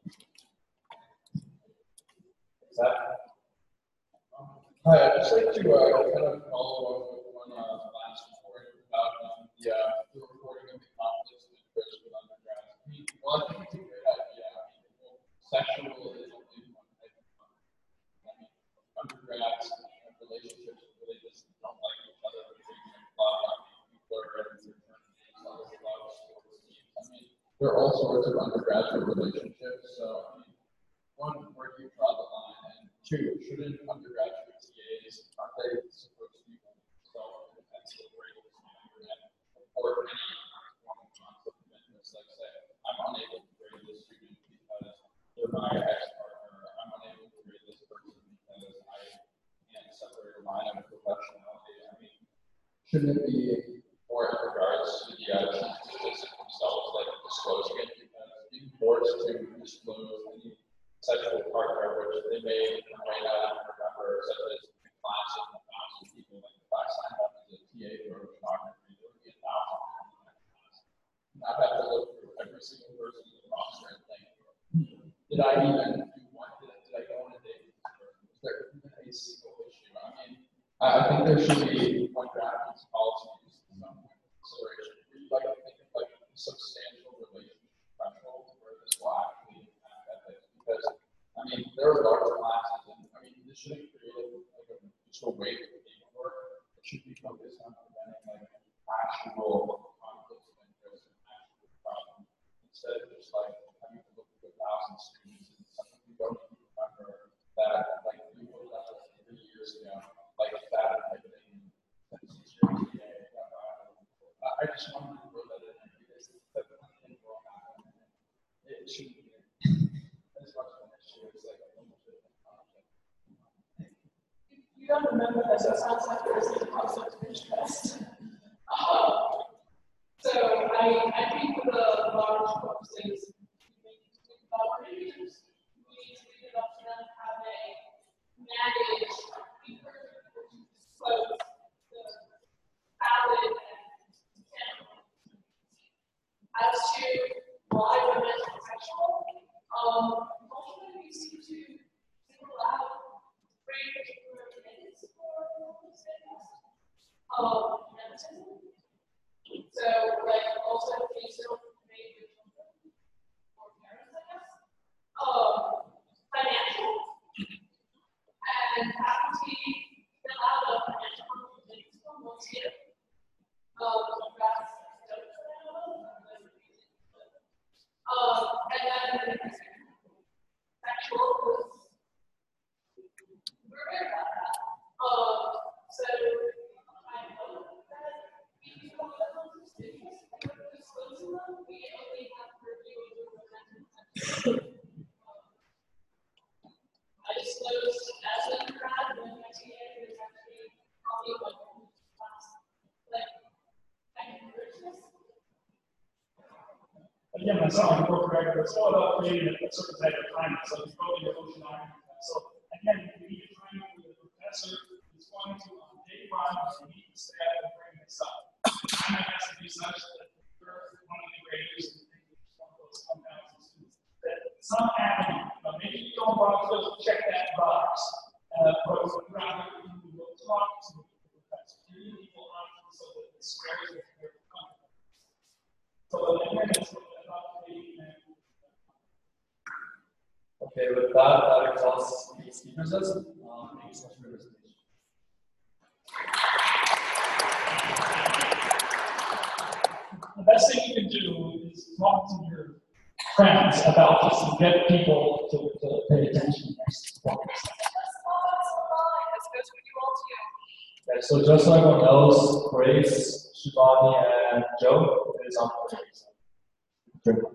Is that? Hi, I'd just like to uh, kind of follow up with one uh, last report about um, the, uh, the reporting of the conflicts of interest with undergrads. I mean, well, I think it's a great idea. I mean, well, sexual is only one type of conflict. I mean, undergrads have relationships where they just don't like each other. They love people are ready to turn love sports teams. I mean, there are all sorts of undergraduate relationships. So, I mean, one, where do you draw the line? And two, shouldn't undergraduate T As, aren't they supposed to be self-defensive breaks or any form of conflict of interest? Like, say, I'm unable to grade this student because they're my ex-partner. I'm unable to grade this person because I can't separate a line of professionality. I mean, shouldn't it be more in regards to the uh, statistics themselves, like disclosing it? Because being forced to disclose any sexual partner, which they may or may not remember, such as classes and thousands of people. Like if I signed up as a T A for photography, there would be a thousand people in that class. Not have to look through every single person in the roster and think, did I even do one? Did, did I go on a date with this person? Is there even a single issue? I mean, I, I think there should be one draft of policies in some consideration. We'd like to think of like a substantial relationship threshold where this will actually impact ethics. Because, I mean, there are large classes, and I mean, this shouldn't create like a, just a weight of paperwork. It should be focused on preventing like actual conflicts of interest and actual problems instead of just like having to look at a thousand students and something you don't even remember that like you looked at three years ago, like that type of thing. I just wanted to throw that in there because it's the kind of thing will happen. It shouldn't be as much of an issue as like a little bit of a conflict. You don't remember this, it sounds like there is a conflict of interest. Um, so I, I think with the large courses, we need to think about our users. We need to leave it up to them how they manage, encourage people to disclose the valid and sustainable. As to why women are sexual, um, ultimately we seem to single out very particular candidates for this. Um, nepotism. So, like, also, please don't make your children or parents, I guess. Um, financial. And faculty fill out a financial conflict form once a year. Um, that's again, that's not like a corporate record, it's all about creating a certain type of climate. So it's probably your oceanography. So again, you need a climate where the professor is going to, on day one, meet the staff and bring this up. The climate has to be such that you're one of the graders and one of those compounds and students. That some avenue, uh, maybe you don't want to just check that box, uh, but rather you will talk to the professor. You need people on so that the squares are very comfortable. So again, that's what about the Okay, with that, that exhausts the speakers list. Um, thank you so much for your presentation. The best thing you can do is talk to your friends about this and get people to, to pay attention next focus. Okay, so just so everyone knows, Grace, Shivani, and Joe is on the stage.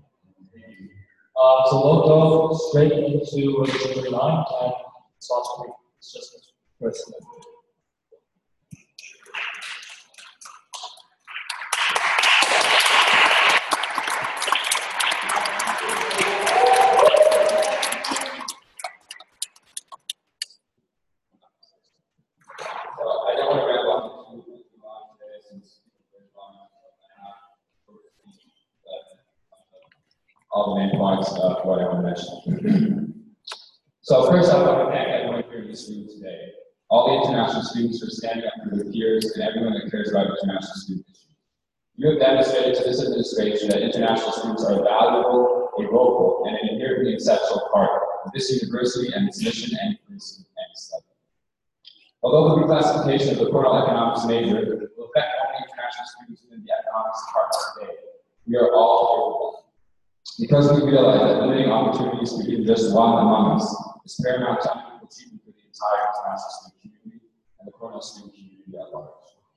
Um, so we'll go straight into the line and slots for me. It's just Chris. I don't want to wrap up too long today since we're long all the main points of what I want to mention. So first, I want to thank everyone here in this room today. All the international students for standing up for their peers and everyone that cares about international student issues. You have demonstrated to this administration that international students are a valuable, a vocal, and an inherently exceptional part of this university and its mission and diversity and study. Although the reclassification of the Cornell Economics major will affect only international students within the economics department today, we are all here with them. Because we realize that limiting opportunities for even just one among us is paramount to unequal treatment for the entire international student community and the Cornell student community at large.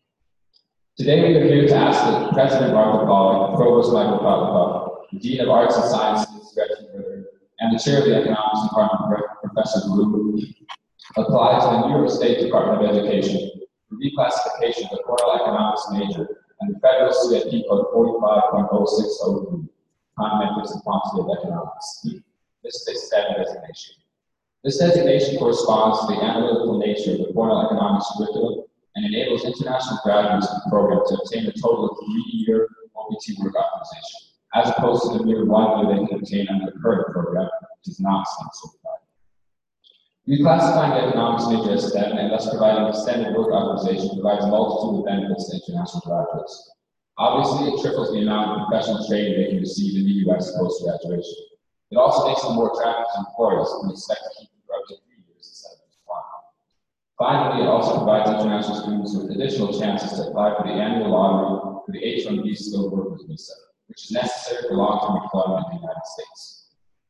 Today we are here to ask the President Martha Pollack, Provost Michael Pavlikov, the Dean of Arts and Sciences, Gretchen Ritter, and the Chair of the Economics Department, Professor Blue, apply to the New York State Department of Education for reclassification of the Cornell Economics major and the federal C F P code forty-five point oh six oh three, Fundamentals and Quantitative Economics. This is a STEM designation. This designation corresponds to the analytical nature of the Cornell Economics curriculum and enables international graduates of the program to obtain a total of three-year O P T work authorization, as opposed to the mere one year they can obtain under the current program, which is not STEM certified. Reclassifying the economics major as STEM and thus providing extended work authorization provides a multitude of benefits to international graduates. Obviously, it triples the amount of professional training they can receive in the U S post-graduation. It also makes them more attractive to employers who expect to keep them for up to three years instead of just one. Finally, it also provides international students with additional chances to apply for the annual lottery for the H one B skilled workers visa, which is necessary for long-term employment in the United States.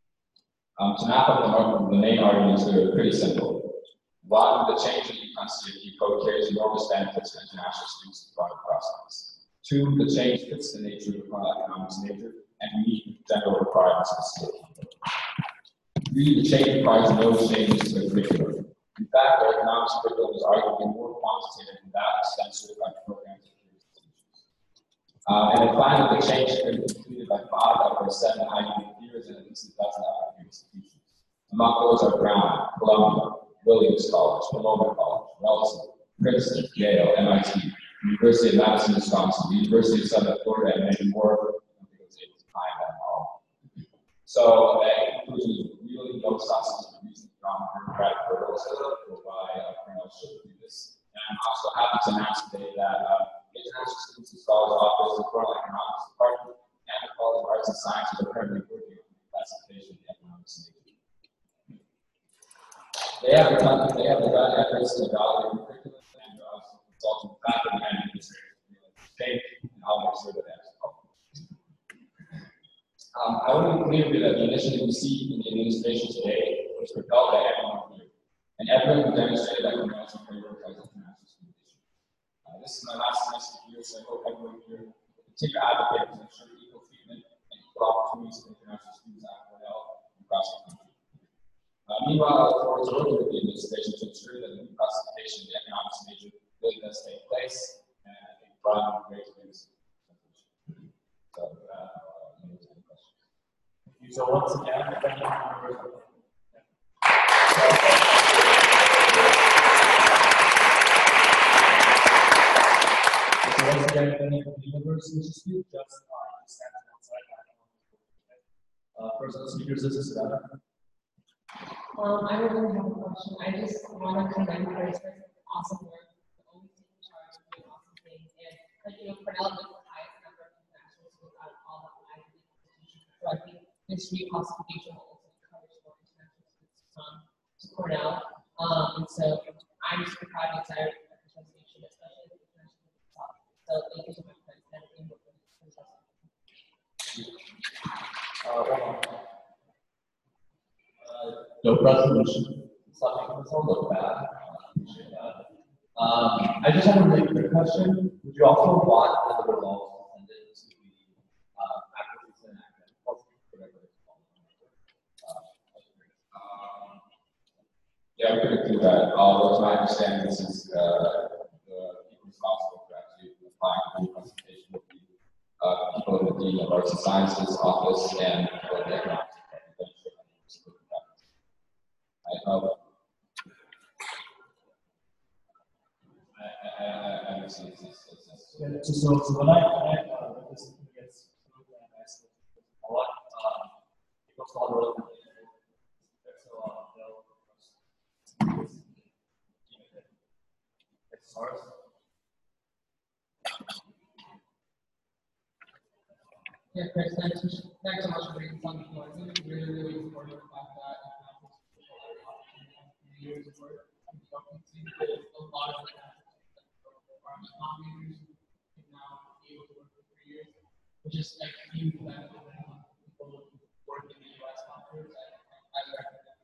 Um, to map up the, the main arguments, they're pretty simple. One, the change in the UConn C F P code carries enormous benefits for international students and broader prospects. Two, the change fits the nature of the Cornell Economics major and meet general requirements of the C F P code. Three, the change requires no changes to the curriculum. In fact, our economics curriculum is arguably more quantitative than that of STEM certified programs and institutions. Uh, and then finally, the change has been completed by five out of our seven Ivy League peers and at least a dozen other institutions. Among those are Brown, Columbia, Williams College, Pomona College, Wellesley, Princeton, Yale, M I T, University of Madison, Wisconsin, the University of Southern Florida, and many more. I don't think I was able to find them all. So, in conclusion, really no substance for reason from bureaucratic hurdles why uh, Cornell should do this. And I'm also happy to announce today that uh, the International Students and Scholars Office, the Cornell Economics Department, and the College of Arts and Sciences are currently working on the classification of the economics major. They have begun, they have begun efforts to evaluate the curriculum and uh, consulting faculty and administrators to realize the change, and I'll make sure that that's helpful. Um, I want to be clear that the initiative we see in the administration today was propelled by everyone here, and everyone who demonstrated that Cornell should prioritize international student issues. Uh, this is my last semester here, so I hope everyone here will continue to advocate to ensure equal treatment and equal opportunities for international students at Cornell and across the country. Uh, meanwhile, I look forward to working with the administration to ensure that the new classification of the economics major really does take place, and I think Brian will be great to do this. So, uh, So once again, if any members of So once again, if any of the members wish to speak, just uh, stand outside. Uh, first of the speakers is Savannah. Um, I don't really have a question. I just want to commend Chris for awesome work, always taking charge of doing awesome things, and like you know, Cornell is the highest number of international schools out of all the Ivy League institutions. So I think this reclassification will also encourage more international students to come to Cornell. Um, and so I'm super proud and excited for the association, especially with the international students. So thank you so much for everything with the Uh, No resolution. Something that's a little bad. Appreciate that. Um, I just have a really quick question. Would you also want the results intended to be uh, acquisition and academic policy, whatever it's called? Uh, Um, Yeah, we could do that. Uh, as my understanding, this is uh, the people responsible for actually applying for the consultation with the uh, people in the Dean of Arts and Sciences office and uh, the economics department. I hope. I, I, I, I understand this. this, this, this. Yeah, so, so, so when I, when I, uh, this gets approved and I said, a lot, um, it goes all the way to the end. So, uh, they'll, it's ours. Yeah, Chris, thanks, thanks so much for being fun before. I think it's really, really important about that. Years of work, and you can see that a lot of the farm leaders can now be able to work for three years, which is like a huge benefit for people who work in the U S market. I recommend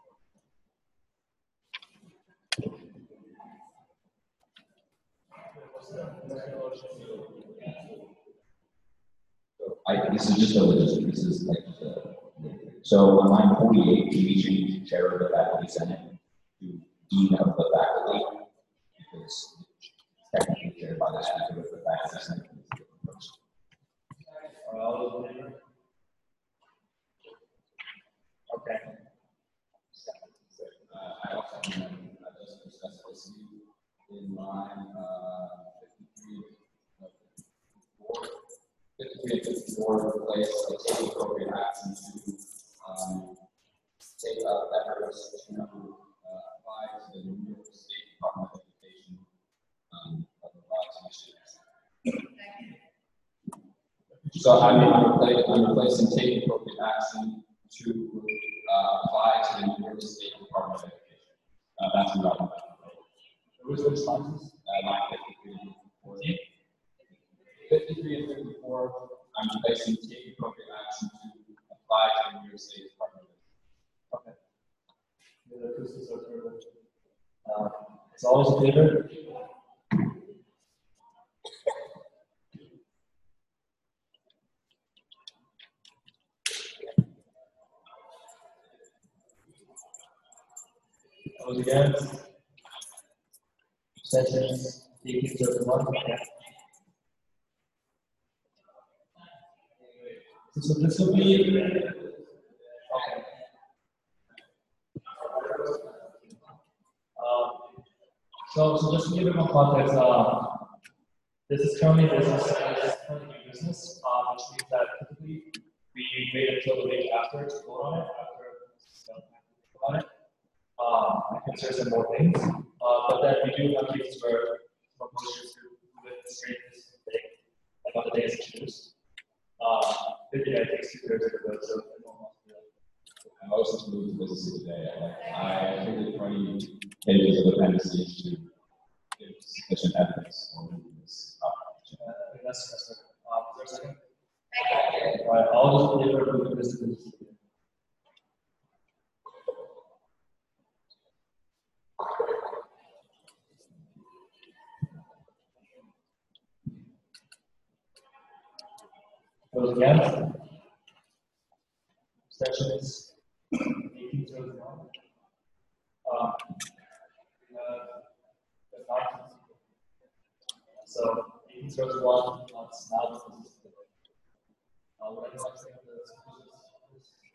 I, this is just a logistic, this is like, uh, so on line forty-eight, we change chair of the faculty senate to dean of the faculty, because it's technically chaired by the speaker of the faculty senate. Are all those in favor? Okay. Uh, I also want to just discuss this in line, uh, fifty-three, no, fifty-four. fifty-three and fifty-four replace the take appropriate action to um, take up efforts to uh, apply to the New York State Department of Education um, of the Robotics Initiative. So I mean, I'm replacing, I'm replacing take appropriate action to uh, apply to the New York State Department of Education. Uh, that's what I'm about. Who's the responses? Uh, line fifty-three and fifty-four. fifty-three and fifty-four, I'm replacing take appropriate action to apply to the New York State Department of Okay. The other acoustics are terrible. Uh, it's always in favor? Those against? Abstentions? Taking to one. Okay. So this will be, okay. Um, so, so just to give you more context, uh, this is currently business, this is currently new business, uh, which means that typically we wait until the week after to vote on it, after um, vote on it, um, and consider some more things. Uh, but then we do have cases where some motions to administrate this thing, like on the day it's introduced. Uh, maybe I take two thirds of the vote, so everyone wants to do it. I also to move to business today. I think the twenty pages of appendices to give sufficient evidence for moving this up. Uh, I think that's, that's, uh, is there a second? All right, I'll just leave it for this to this. Those against? Abstentions? eighteen to one. Um, uh, the ninth. So eighteen to one, uh, it's now. Uh, what do you want to say on this?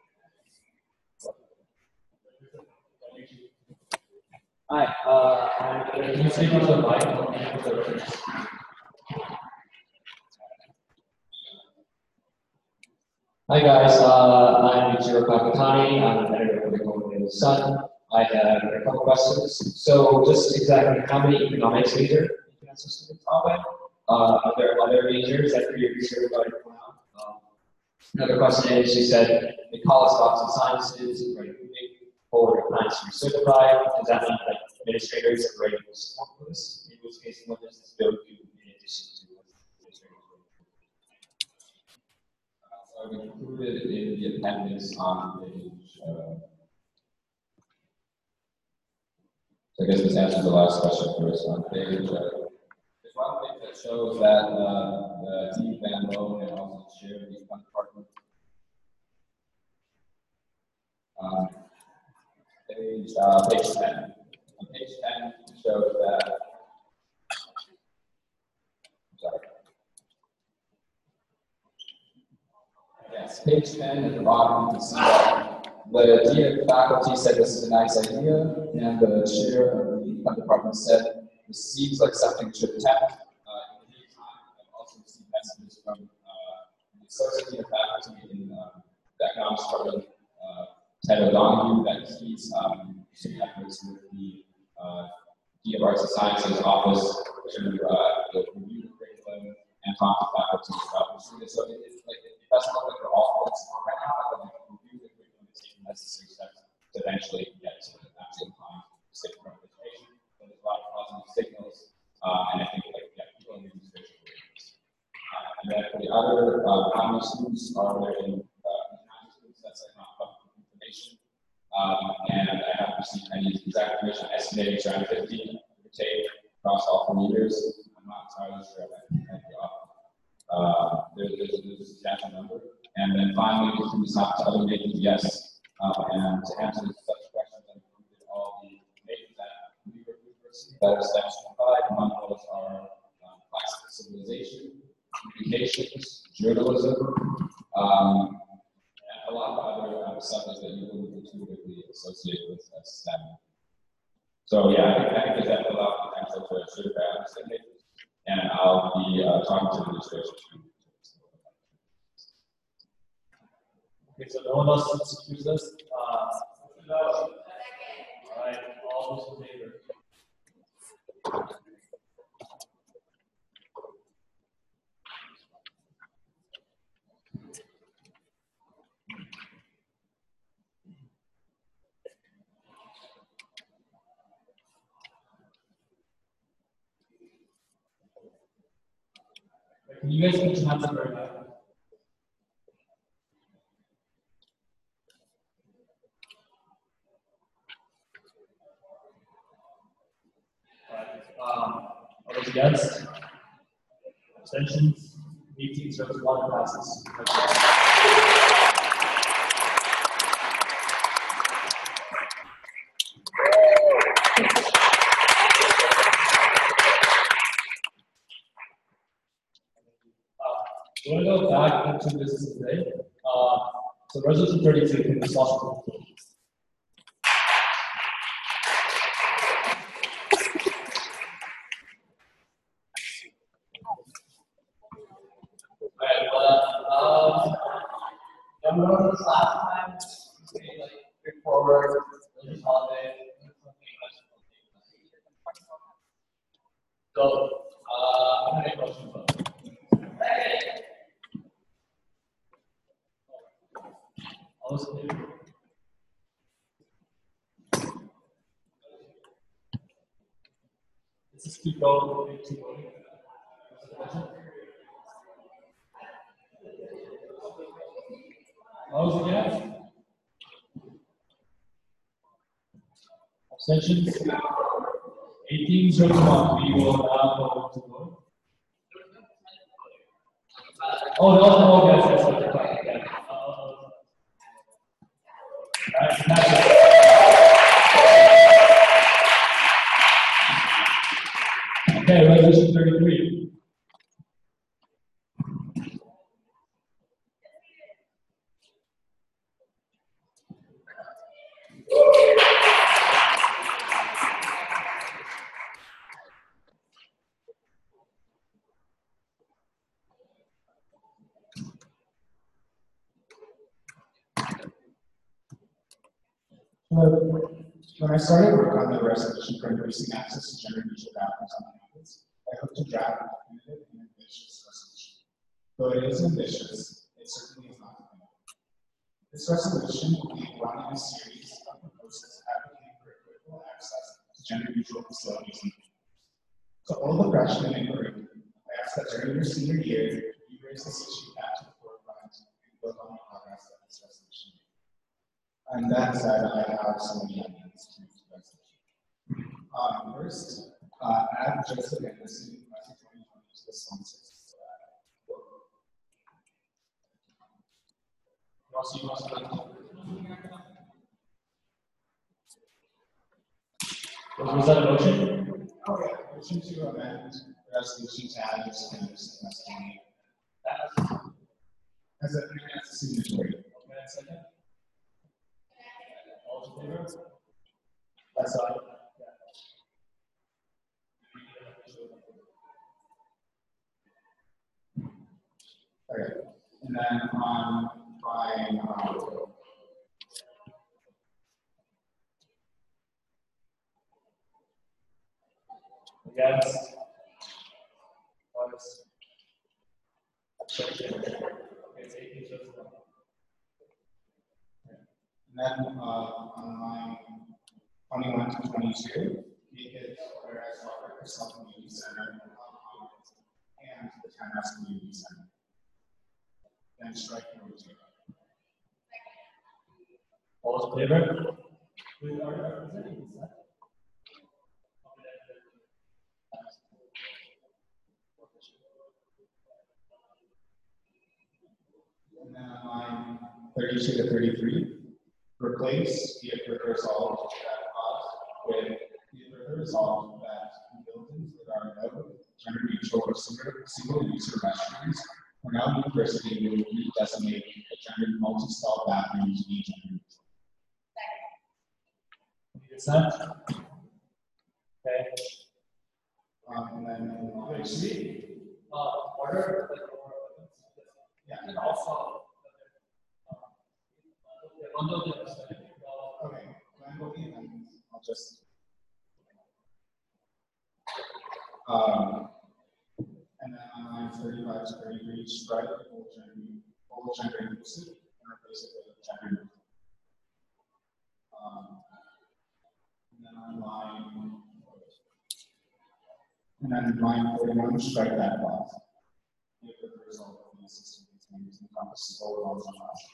Hi, uh, I'm- can you speak into the mic? I don't think it works. Hi guys, uh, I'm Ichiro Kakutani. I'm an editor for the Copenhagen Sun. I have a couple questions. So, just exactly how many economics major international students are there? Uh, are there other majors that you're certified for now? Um, another question is, you said the college stocks and sciences, right? Forward plans to be certified. Does that mean like administrators are ready to support for this? In which case, what does this bill do in addition to what administrators? So I've included in the appendix on page, uh, so I guess this answers the last question first. On page, uh, there's one thing that shows that uh, the Dean Van Loan and also the chair of the fund department. Um, page, uh, page ten. On page ten shows that. Sorry. Yes, page ten at the bottom, you can see that the dean of faculty said this is a nice idea, and the chair of the fund department said this seems like something we should attempt. Uh, in the meantime, I've also received messages from uh, the associate dean of faculty in uh, the economics department, uh, Ted O'Donoghue, that he's um, pursuing efforts with the uh, Dean of Arts and Sciences office to uh, review the curriculum and talk to faculty about pursuing this. So it, it's like it doesn't look like they're all focused on right now, but like review the curriculum and take the necessary steps to eventually get to the actual time to save from education. So there's a lot of positive signals, uh, and I think like yeah, people in the administration will read this. Uh, and then for the other, uh, how many students are there in uh, international students? That's like not public information. Um, and I haven't received any exact information. Estimating it's around fifty, give or take, across all four years. I'm not entirely sure if I can help you out. Uh, there, there's, there's a substantial number. And then finally, the students not to other majors, yes. Uh, and to answer such questions, I included all the majors at New York University that are specified. Among those are um, classical civilization, communications, journalism, um, and a lot of other um, subjects that you wouldn't intuitively associate with uh, STEM. So yeah, I think, I think there's definitely a lot of potential to certify on STEM majors. And I'll be uh, talking to the administration. Okay, so no one else excuse us. Uh, no. All right, all those in favor. Can you guys put your hands up right now? Um, all those against? Abstentions? eighteen serves one passes. We're going to go back into business today. Uh, so resolution thirty-two can be solved. Alright, well, um, I remember this last time, we made like straightforward, religious holiday, so, uh, I'm gonna make a motion for it. All those in favor? Let's just keep going, keep going. All those against? Abstentions? eighteen zero one, we will now go to vote. Oh, no, no, yes, yes, yes, yes, yes. Uh, all right, that's it. Okay, resolution thirty-three. Hello. When I started work on the resolution for increasing access to gender neutral bathrooms on campus, I hope to draft a definitive and ambitious resolution. Though it is ambitious, it certainly is not definitive. This resolution will be one in a series of proposals advocating for equitable access to gender neutral facilities. To all the freshmen in the room, I ask that during your senior year, you raise this issue back to the forefront and build on the progress of this resolution. And that said, I have so many amendments to this resolution. Um, first, uh, add Joseph Anderson, class of twenty twenty, to the sponsors. Also, you must have. Was that a motion? Okay, motion to amend the resolution to add Joseph Anderson, class of twenty. As a, as a signatory. Okay, second. All in favor? That's all. Okay, and then on by um, Against? Opposed? Abstention? Okay, it's eight to one. and then uh, on line twenty-one to twenty-two, make it whereas Robert Herself Community Center um, and the Townhouse Community Center. Then strike number two. All in favor? We are representing this. And then on line thirty-two to thirty-three, replace be it further resolved that clause with be it further resolved that in buildings that are no gender neutral or single, single use restrooms, Cornell University will redesignate a gender multi-stall bathroom to be gender neutral. Consent? Okay. Um, and then in line, Wait, should we, uh, order, like, or, yeah, and also, uh, bundle the study. okay, Glenn will be, and I'll just. Um, and then on line thirty-five to thirty-three, strike full gender, full gender inclusive, and replace it with gender neutral. Um, and then on line, and then line forty-one, strike that clause. If the result of the system is using encompasses all laws and laws.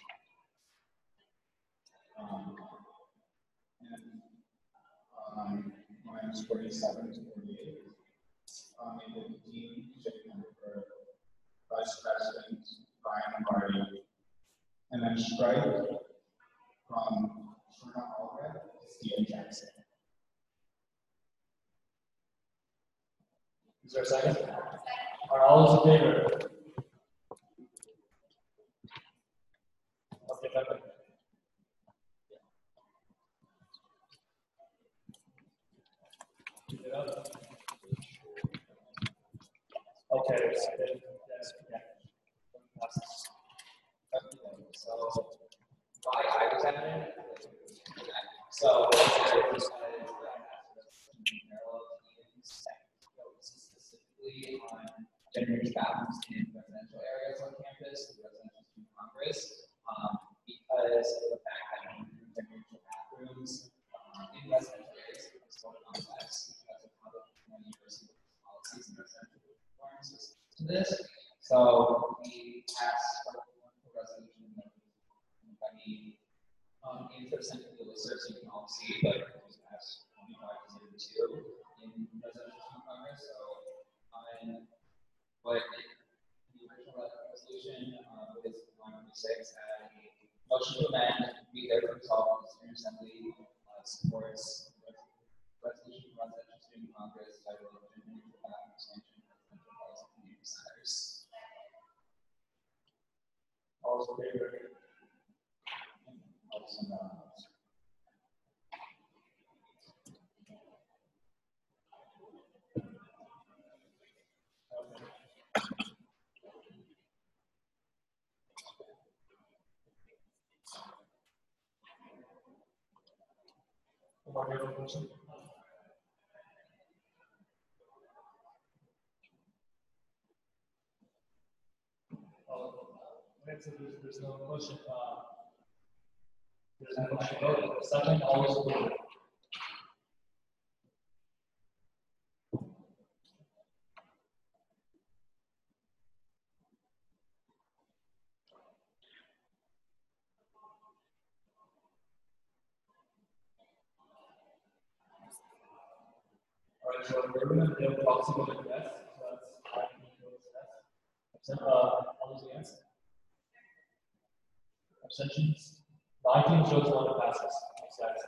Um, and um, lines forty-seven to forty-eight, um, it would deem Jacob for Vice President Brian Lombardi, and then strike from Sherman Allred to Stephen Jackson. Is there a second? Are all those in favor? Okay, that way. Keep it up. Okay, so then, yes, yeah. So, why I was at it, so, I was specifically on gender neutral bathrooms in residential areas on campus, the residential student congress, um, because of the fact that gender neutral bathrooms um, in residential areas is so complex because of how the university policies and residential requirements to this. So we passed a wonderful resolution that by the um, interest in the research you can all see, but it was passed twenty-five to zero two in residential student congress. So on what the original resolution uh, with one twenty-six had a motion to amend, be there for resolve the student assembly uh, supports resolution from residential student congress titled Gender Neutral Bathroom Expansion in Residential Halls and Community Centers. All those in favor? Or any other question? Oh, okay, so there's, there's no question. Uh, there's no question. Vote. Second, always vote. All right, so we're going to do a proxy vote yes. So that's five votes yes. Absent, uh, all those against? Abstentions? nineteen shows one passes. Thanks, guys.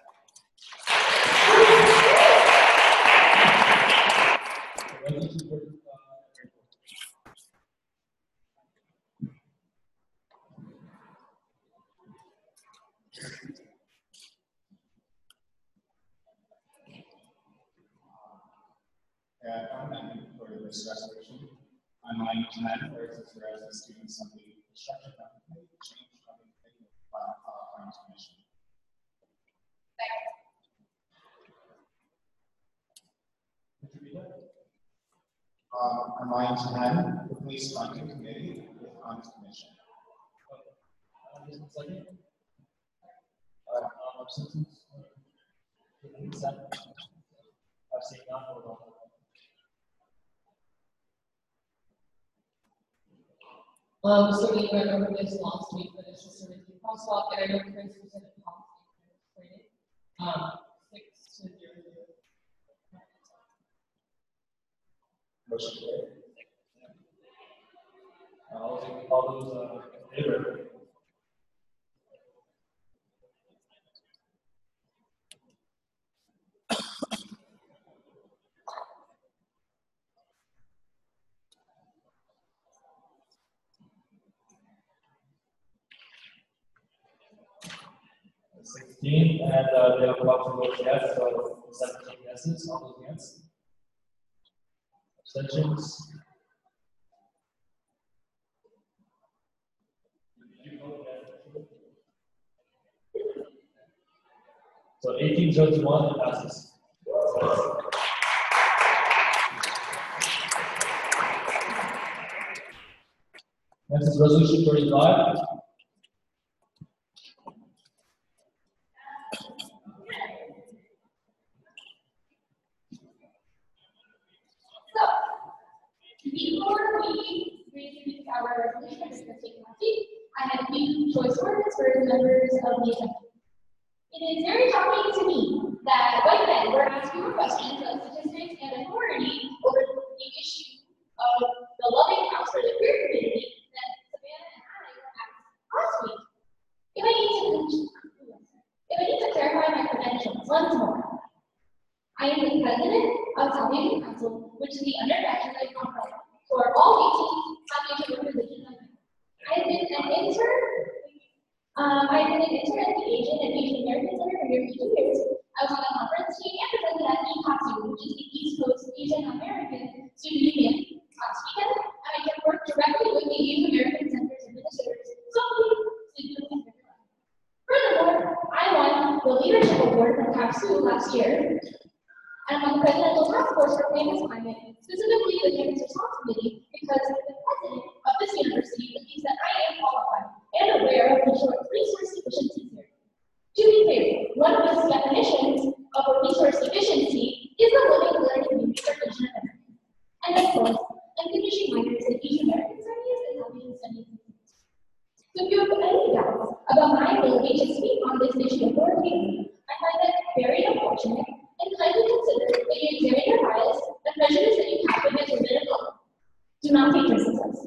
Resolution for, uh, Yeah, I'm amending for this resolution. On line ten, where it says whereas the student assembly construction company change from the finance commission. Um, on line ten, the police funding committee with finance commission. Uh, just one second. All right, um, abstentions? Consent? I've seen none, hold on. Um, so we went over this last week, but it's just a review crosswalk, and I know Chris was in the policy training. Um, six to zero zero. Motion carried. All those, all those, uh, in favor? Sixteen, and, uh, they have about to vote yes, so seventeen yeses, all those against? Abstentions? So eighteen shows one, it passes. Next is resolution thirty-five. So, before we read our resolution, I'm just going to take my seat. I have a few choice words for the members of the assembly. It is very shocking to me that white men were asked fewer questions of statistics and authority over the issue of the loving house for the queer community that Savannah and I were asked last week. If I need to, if I need to clarify my credentials once more, I am the president of South Asian Council, which is the undergraduate umbrella for all eighteen South Asian organizations. I have been an intern. Um, I've been an intern at the Asian and Asian American Center for nearly two years. I was on the conference team and presented at E COSU, which is the East Coast Asian American Student Union, last weekend, and I can work directly with the Asian American Center's administrators. So please, students. Furthermore, I won the leadership award from CAPSU last year. I'm on the presidential task force for campus climate, specifically the campus response committee, because the president of this university believes that I am qualified and aware of the short resource deficiencies here. To be clear, one of those definitions of a resource deficiency is the living learning community for Asian Americans. And of course, I'm finishing minors in Asian American Studies and South Asian Studies. So if you have any doubts about my ability to speak on this issue authoritatively, I find that very unfortunate and kindly consider that you examine your bias and prejudice that you have against women and women. Do not take criticisms.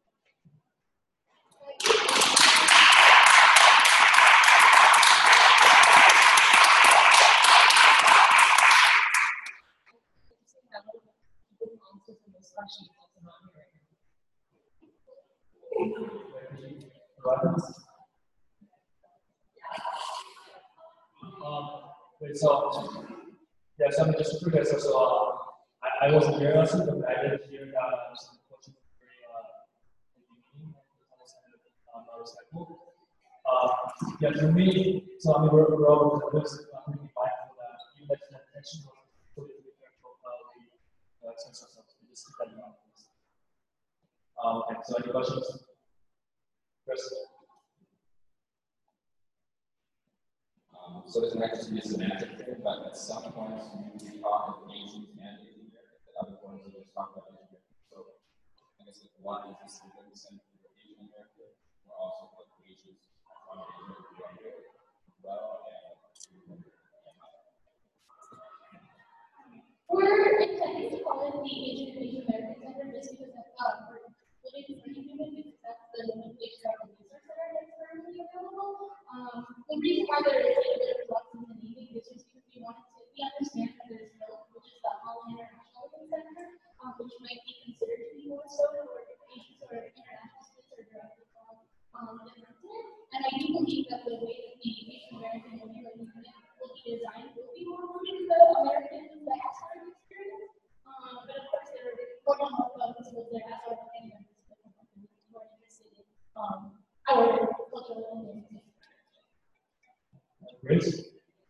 Um, wait, so, yeah, so I mean, just to prove so, so uh, I, I wasn't here last week, but I did hear that um, some questions were very, uh, um, respectful. Uh, yeah, for me, so I mean, we're, we're all pretty mindful that so any questions? Chris? Um, so this might just be a semantic thing, but at some points we talk of Asians and Asian Americans, at other points we just talk about Asian Americans. So I guess like one is this is percent for Asian American, we're also like Asians from Asian American as well, and We're intending to call it the Asian and Asian American Center just because that's uh, for living for human because that's the nomenclature of the research center that's currently available. Um, the reason why there is a little bit of flux in the naming is just because we wanted to, we understand that there's no, which is the Holland International Center, um, which might be considered to be more so for Asians or international students or directly from um, the continent. And I do believe that the way that the Asian American will be will be designed will be more rooted in the American diaspora experience. Um, but of course, there are more than one principles there as well as any members of the company who are interested in um, our cultural and identity. Grace?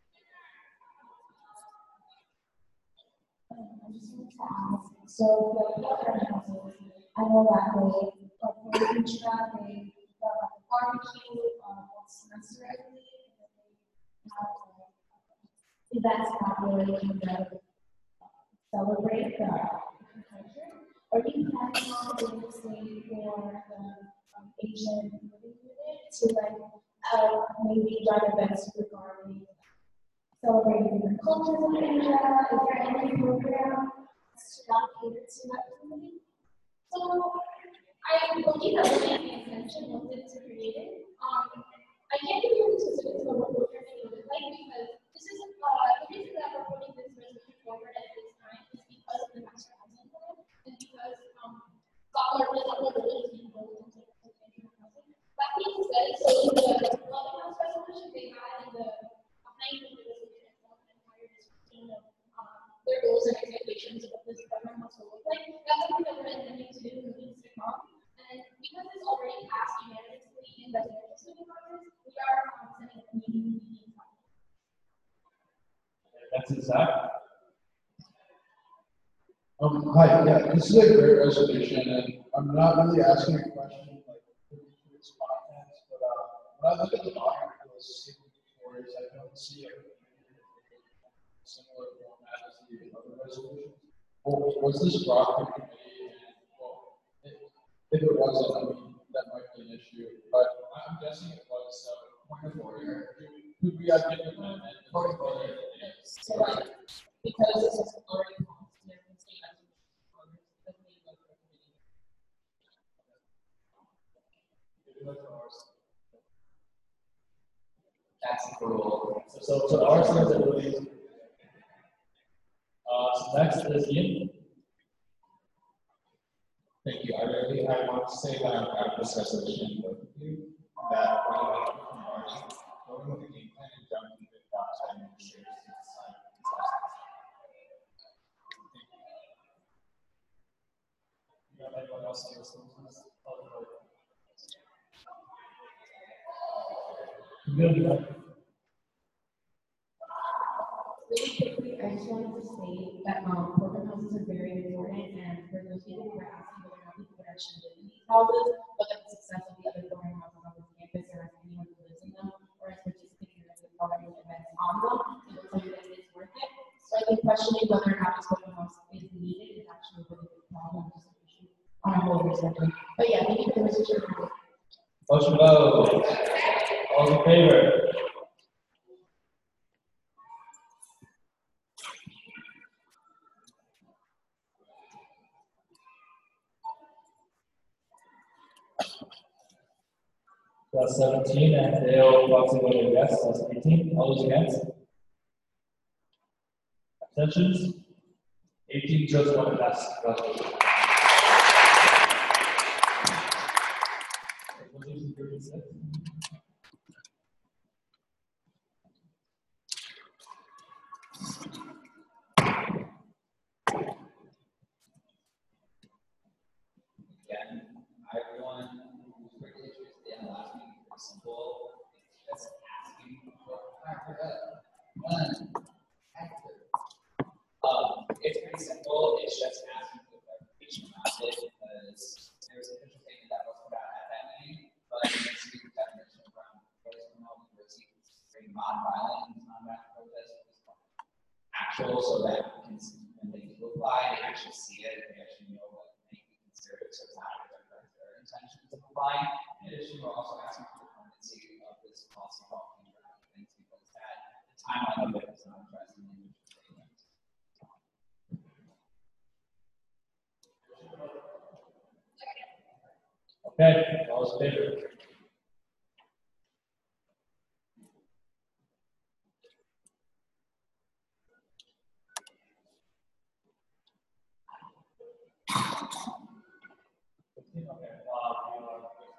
Um, I just wanted to ask, so the other houses, I know that they, like, for the beach trap, they, uh, barbecue, uh, once semester, I believe, and then they have, like, events happening to celebrate the culture. Are you planning on doing the same for the um, Asian living unit to, like, uh, maybe run events regarding celebrating different cultures in Asia? Is there any program to not cater to that community? So I believe that was the intention was it to create it. Um, I can't give you specifics about what we're trying to look like because this is uh, the reason that we're putting this resolution forward at this time is because of the master housing plan and because um, scholar doesn't know the ability to build into international housing. That being said, so in the Loving House resolution they had in the behind the resolution itself an entire description of um, their goals and expectations of what this program has to look like. That's something that we're intending to do in the weeks to come. And because it's already passed unanimously in residential student classes, we are um, sending a meeting meeting. That's it, Zach. Um, hi, yeah, this is a great resolution, and I'm not really asking a question like for its contents, but uh, when I look at the bottom of those signatories, I don't see a similar format as the other resolutions. Well, was this brought to committee? And, well, if, if it wasn't, I mean, that might be an issue, but I'm guessing it was. So, point of order. Could we have given them an point of order? So, like, because this is already passed, there can stay as a That's the rule. So, so, so ours says that we'll be. Uh, so next is Ian. Thank you. I really, I want to say that I'm proud of this resolution, both of you, that when you went from March, going with the game plan and jumping into the box and shares to decide. You got anyone else on this list? Good. Really quickly, I just wanted to say that um, program houses are very important, and for those people who are asking whether or not people would actually live in these houses, look at the success of the other program houses on this campus, or if anyone who lives in them, or is participating in the program events on them, it looks like that it's worth it. So I think questioning whether or not this program house is needed is actually a really big problem, just an issue on our whole research. But yeah, thank you for the resolution. Motion vote. All in favor? That's seventeen, and Dale Foxy voted yes, that's eighteen. All those against? Abstentions? eighteen shows one pass. Resolution. Resolution thirty-six. Again, I want to quickly to the last week, pretty simple. It's just asking for factor up. One, factor. Um, it's pretty simple. It's just asking for clarification around it because there's an official statement actual so that applicants, when they do apply, they actually see it, they actually know what they can consider it, so it's not their intentions of applying. In addition, we're also asking for the permanency of this policy policy for applicants because that the timeline of it is not addressed in the individual statements. Okay, all those in favor? Okay, uh,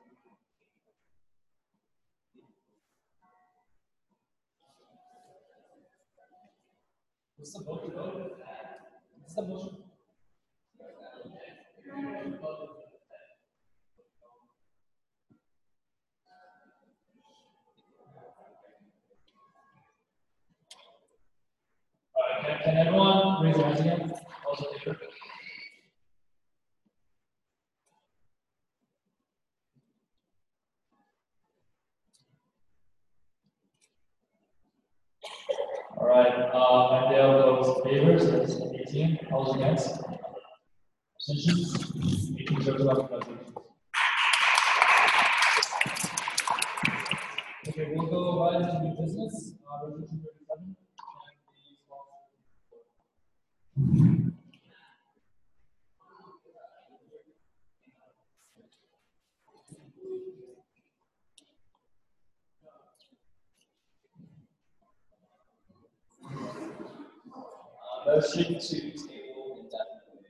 what's the vote? What's the motion? All right, can, can everyone raise their hands again? All those in favor? All right, uh, Mandel votes in favor, so that's eighteen. All those against? Abstentions? eighteen zero to resolution. Okay, we'll go right into new business, uh, resolution thirty-seven. Motion to table indefinitely.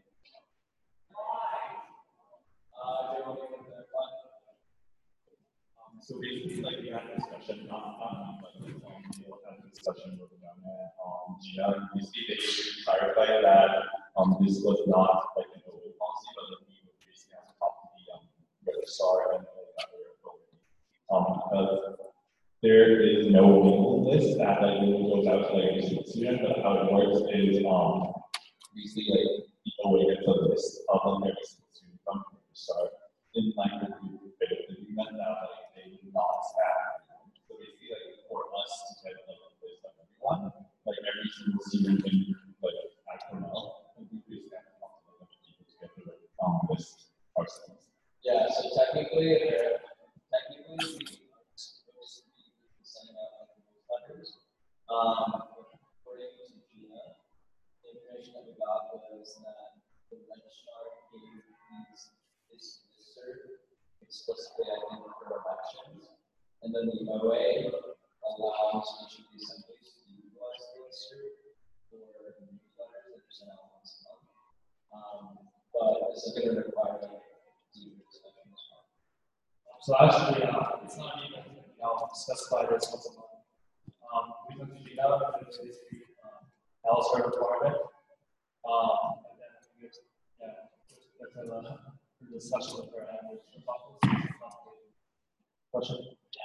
Uh, do you want to clarify? Um, so basically, like we had a discussion, not, not, but um, we'll have a discussion with them. Um, Gina, you see, they should clarify that um, this was not like an open policy, but that we would basically have to talk to the um, registrar and like that we're appropriate. Um, because there is no legal list that like goes out to like a student, but how it works is um, basically like people will get the list of them every single student from the registrar in line with the agreement that like they do not staff. So basically like for us to get like a list of everyone, like every single student in like at Cornell, and we basically have to talk to like people to get the like, um, list ourselves. Yeah, so technically, uh, technically, we are supposed to be sending out like letters. Um, according to Gina, the information that we got was that the registrar gave these this this cert explicitly, I think, for elections, and then the O A allows each of the assemblies to utilize this cert for newsletters that are sent out once a month. Um, but this is going to require like deep discussion as well. So actually, uh, it's not even, you know, specified as once a month. Um, we can figure out if it's basically, um, elsewhere requirement. Um, and then we just, yeah, just get to the, the discussion with our administration office. Question?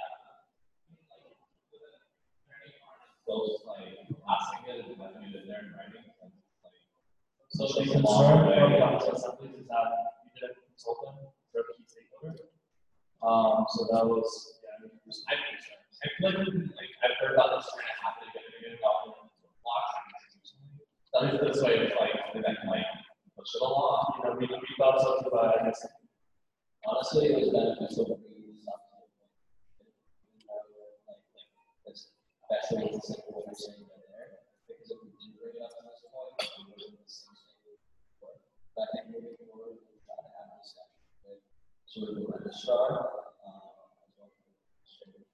Those like asking it, is that mean that they're in writing? Like, So the concern from the office assemblies is that we didn't consult them for the key stakeholder. Um, so that was, yeah, I mean, just my concern. I feel like, like I've heard about this trying to happen again and again about block. That is this way of like that can like push it along. You know, we, we thought so too, but I guess. Honestly, it was beneficial to bring this up to the point. Like, like, especially with the what you're saying right there, because if we didn't bring it up to this point, we would have been the same thing before. But I think moving forward, we try to have a discussion with sort of the registrar, um, as well as the administrator.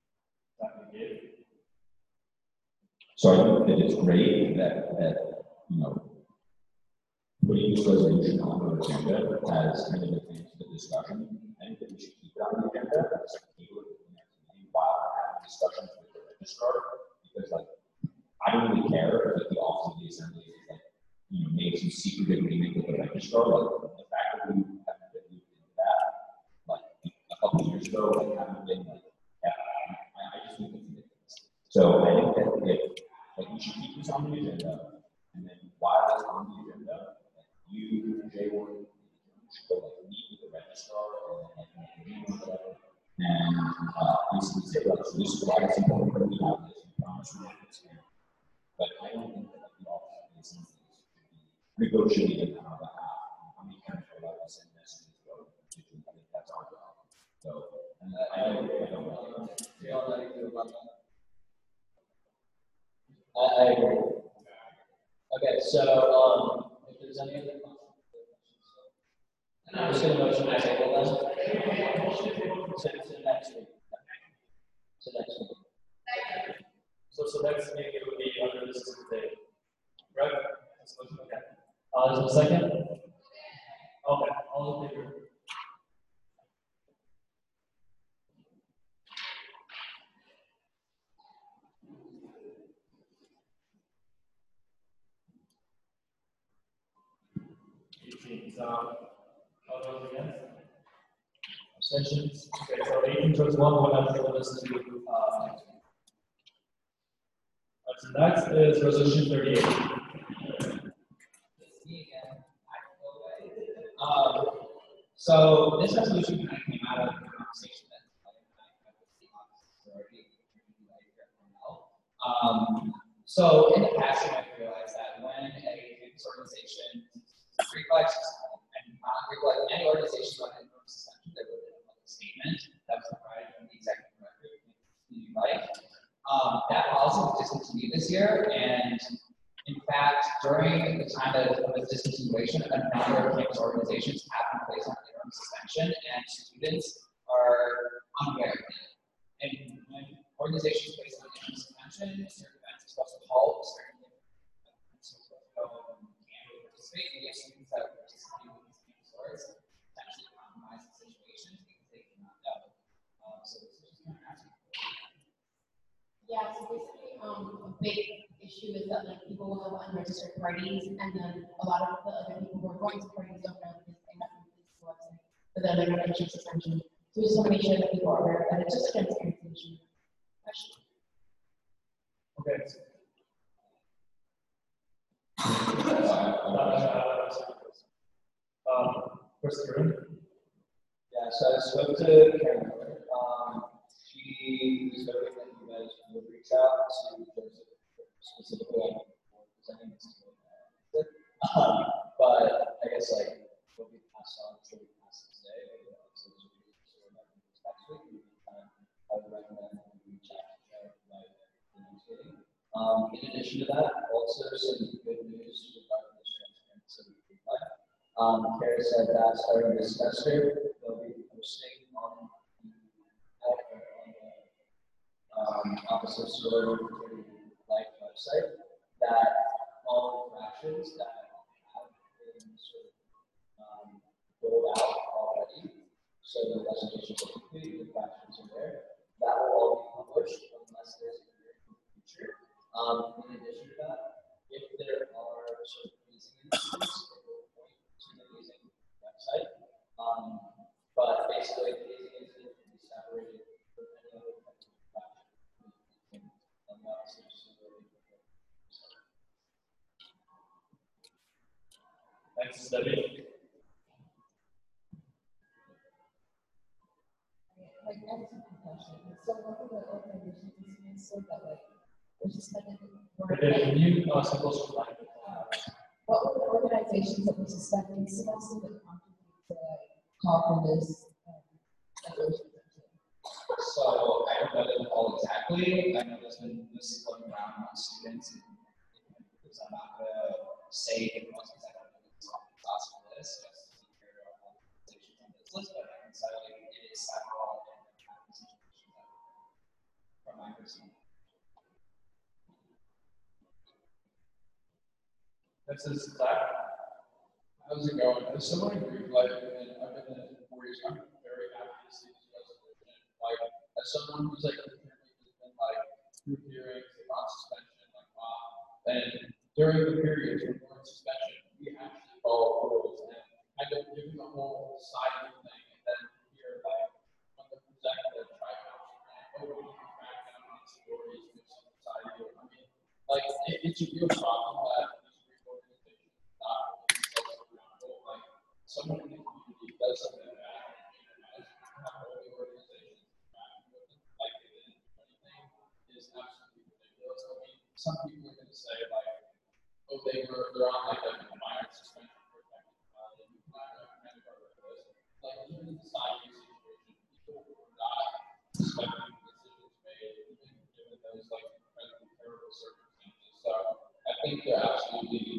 So I think that it's great that, that, you know, putting this resolution on the agenda has kind of advanced the discussion. I think that we should keep it on the agenda, so people are doing that while having discussions with the registrar, because like, I don't really care if the office of the assembly is like, you know, made some secret agreement with the registrar, like the fact that we haven't been moved into that, like a couple of years ago, like haven't been like, yeah, I, I just think it's ridiculous. So I think that if, like, we should keep this on the agenda, and then while it's on the agenda, like, you, Jay Ward, should go like meet with the registrar and like meet with whatever, and uh, basically say, like, so this is why it's important that we have this. We promise we have this here. But I don't think that like, the office negotiating on our behalf. I mean, kind of feel like us in this, so I think that's our job. So, and I I know, I know. Feel how you feel about that? I, I agree. Okay, so, um, if there's any other questions. And I'm just gonna motion to table them. So, so next week. So next week. So, so next meeting it would be under this today. Right? That's motion, okay. Uh, is there a second? Okay, all in favor? Eighteen, so, all those against? Abstentions? Okay, so eighteen towards one, we'll have to listen to, uh, next week. Uh, so next is resolution thirty-eight. Me again. Um, so this resolution kind of came out of the conversation that I had with the office already. Um, so in the past, you might realize that when a campus organization reflects and not reflect any organization on an suspension, there would be a public statement that was provided from the executive director of community life. Um, that policy was discontinued this year, and in fact, during the time of the discontinuation, a number of campus organizations have been placed on interim suspension, and students are unaware of it. And when organizations place on interim suspension, certain events are supposed to halt, certain events are supposed to go and can't participate. We have students that participate with these campus orgs, potentially compromise the situation because they cannot know. Um, so this is just kind of asking. Yeah, so basically, um, a big issue is that like people will have unregistered parties, and then a lot of the other people who are going to parties don't know because they haven't been to the website, but then they're not entering suspension. So we just want to make sure that people are aware of that. It's just a transparency issue. Question. Okay. Um, Chris Kieran? Yeah, so I spoke to Karen Miller. Um, she was hoping that you guys would reach out to Joseph specifically on presenting this to him. Um, but I guess like what we passed on, I'm sure we passed today. Maybe also this week, so we're not going to next week. We can, I would recommend that we reach out to Jared by the next meeting. Um, in addition to that, also some good news regarding this transparency feedback. Um, Kara said that starting this semester, they'll be posting on the, on the um, Office of Sorority Life website that all infractions that have been sort of um, rolled out already, so the resignations are complete, the infractions are there, that will all be published unless there's a hearing in the future. Um, in addition to that, if there are sort of reasons, it will point to the hazing website. Um, but basically, the hazing incident can be separated from any other type of infraction. And that's just really Thanks, Debbie. Like, I have a question. So what are the organizations is so that like we're suspended? Can you uh, simple slide? What were the organizations that were suspending semester that contributed to like call for this? Um, resolution? So I don't know them all exactly. I know there's been this going around among students. And because I'm not going to say it once because I don't know what's on the class for this. Just to be clear on organizations on this list, but I can tell you it is several different situations from my perspective. This is Zach. How's it going? As someone in Greek life, and I've been in it for four years, I'm very happy to see this resolution. Like, as someone who's like, has been like through hearings, on suspension, like, wow. And during the periods when we're in suspension, we actually follow rules and kind of giving the whole side of the thing. And then here, like, when the executive tried to, oh, we need to back down on stories with some society. I mean, like, it, it's a real problem that someone in the community does something bad, and not all the organizations like anything is absolutely ridiculous. I mean, some people are going to say like, oh, they were they're on like a minor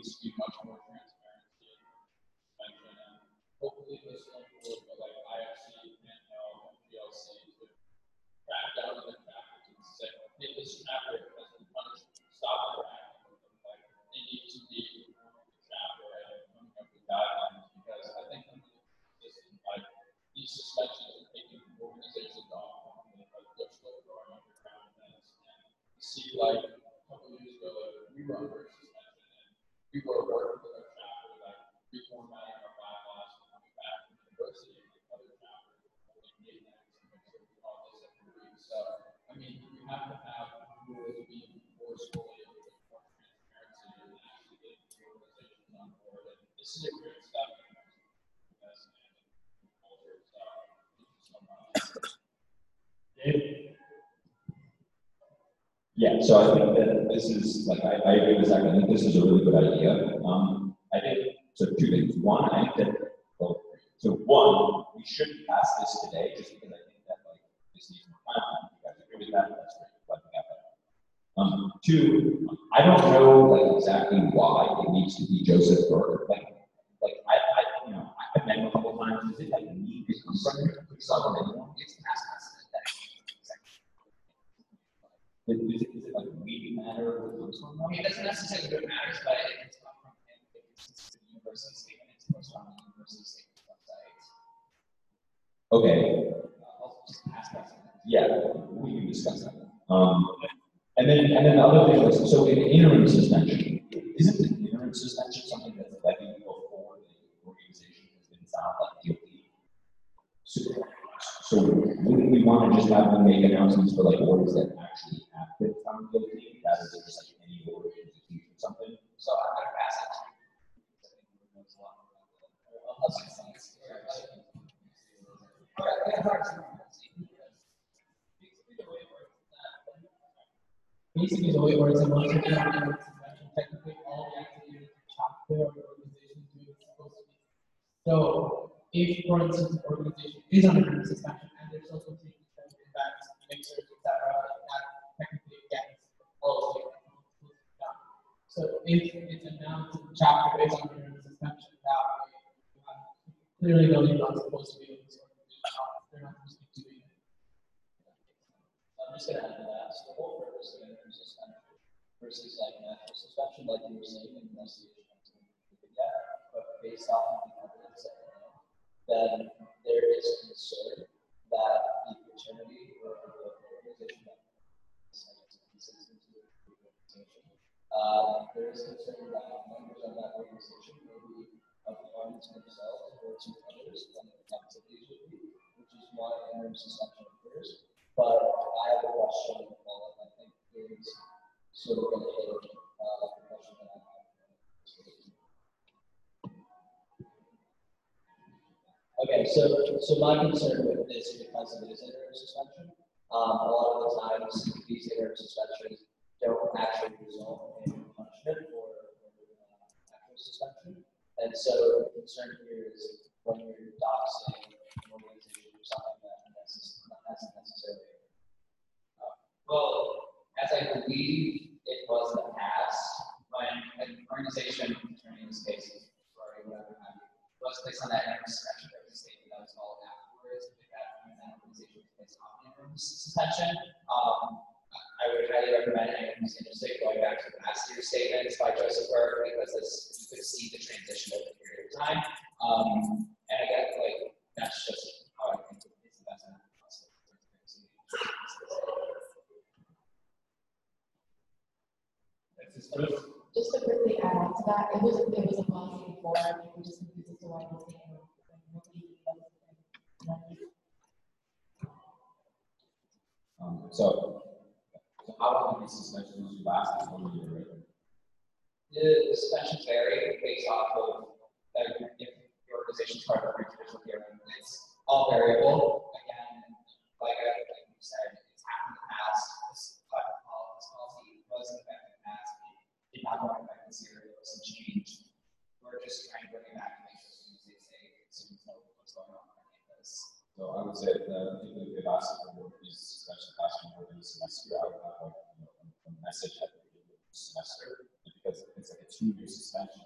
needs to be much more transparency in suspension, and hopefully this will include, but like I F C, N L, G L C, to track down the traffic and say, hey, this traffic has been punished, stop interacting with them. Like, they need to be reforming the chapter and coming up with guidelines, because I think this is like these suspensions are taking organizations off, and like they're still growing underground events. And you see, like a couple of years ago, like we were under suspension, and we were working with our chapter, like reformatting our bylaws, and coming back from the university, and other chapters, like midnights, and make sure we all this every week. So, I mean, we have to have rules being enforced fully, and with more transparency, and actually getting the organizations on board. And this is a great step. Yeah, so I think that this is, like, I, I agree with Zach. I think this is a really good idea. Um, I think, so two things. One, I think that, well, so one, we shouldn't pass this today just because I think that, like, this needs more time. You guys agree with that? That's great. Glad we got that. Um, two, I don't know, like, exactly why it needs to be Joseph Burke. Like, like I, I, you know, I've met him a couple of times. Is it like need to come from here? It's not anyone. It's past us. Is, is, it, is it like a meeting matter or comes from them? I mean, it doesn't necessarily go matters, but it's not from him, it's the university statement, it's posted on the university statement website. Okay. I'll just pass that. Yeah, we can discuss that. Um, and then, and then the other thing was, so in interim suspension, isn't the interim suspension something that's levied before the organization has been found like guilty? So, so wouldn't we want to just have them make announcements for like orgs that actually have been found guilty, rather than just like any org institution or something? So I'm gonna pass that to you. Basically, the way it works, and once you're done with the suspension, technically all the activities the chapter or the organization is doing is supposed to be. So, if, for instance, the organization is under suspension and they're still continuing to send events, mixers, et cetera, that technically gets all of the done. So, if it's announced that the chapter is under suspension, that way, um, clearly those are not supposed to be in this organization. They're not supposed to be doing it. I'm just gonna add to that, so the whole purpose of interim suspension versus like natural suspension, like you were saying, in investigation, yeah, but based off of the evidence that we know, then there is concern that the fraternity or the organization that uh, there is concern that members of that organization will be of harm to themselves or to others when the activities would be, which is why interim suspension occurs. But I have a question, well, I think is sort of related, uh, the question that I have. Okay, so, so my concern with this, because it is interim suspension, um, a lot of the times, these interim suspensions don't actually result in punishment or, or uh, actual suspension. And so the concern here is when you're doxing an organization or something that hasn't necessarily. Uh, well, as I believe it was in the past, when an organization, in this case, or whatever, was placed on that interim suspension, there was a statement that was followed afterwards, if that, when that organization was placed on the interim suspension. Um, I would highly recommend anyone who's interested going back to the last year's statements by Joseph Burke, because this, you could see the transition over the period of time. Um, and again, like, that's just how I think it's the best method possible. Just to quickly add on to that, it was, it was a policy before, and we just confused as to why it was taken. Um, so, so how long do these suspensions last? One year, right? The suspensions vary based off of uh, if your organization's part of a traditional hearing. It's all variable. Again, like I like you said, it's happened in the past. This type of policy was in effect in the past. It did not go into effect this year. There was some change. We're just trying to bring it back to make sure students stay safe, students know what's going on on campus. So I would say that uh, if they've asked for these suspensions lasting more than a semester, I would have like, you know, a, a message at the beginning of the semester, because it's like a two-year suspension.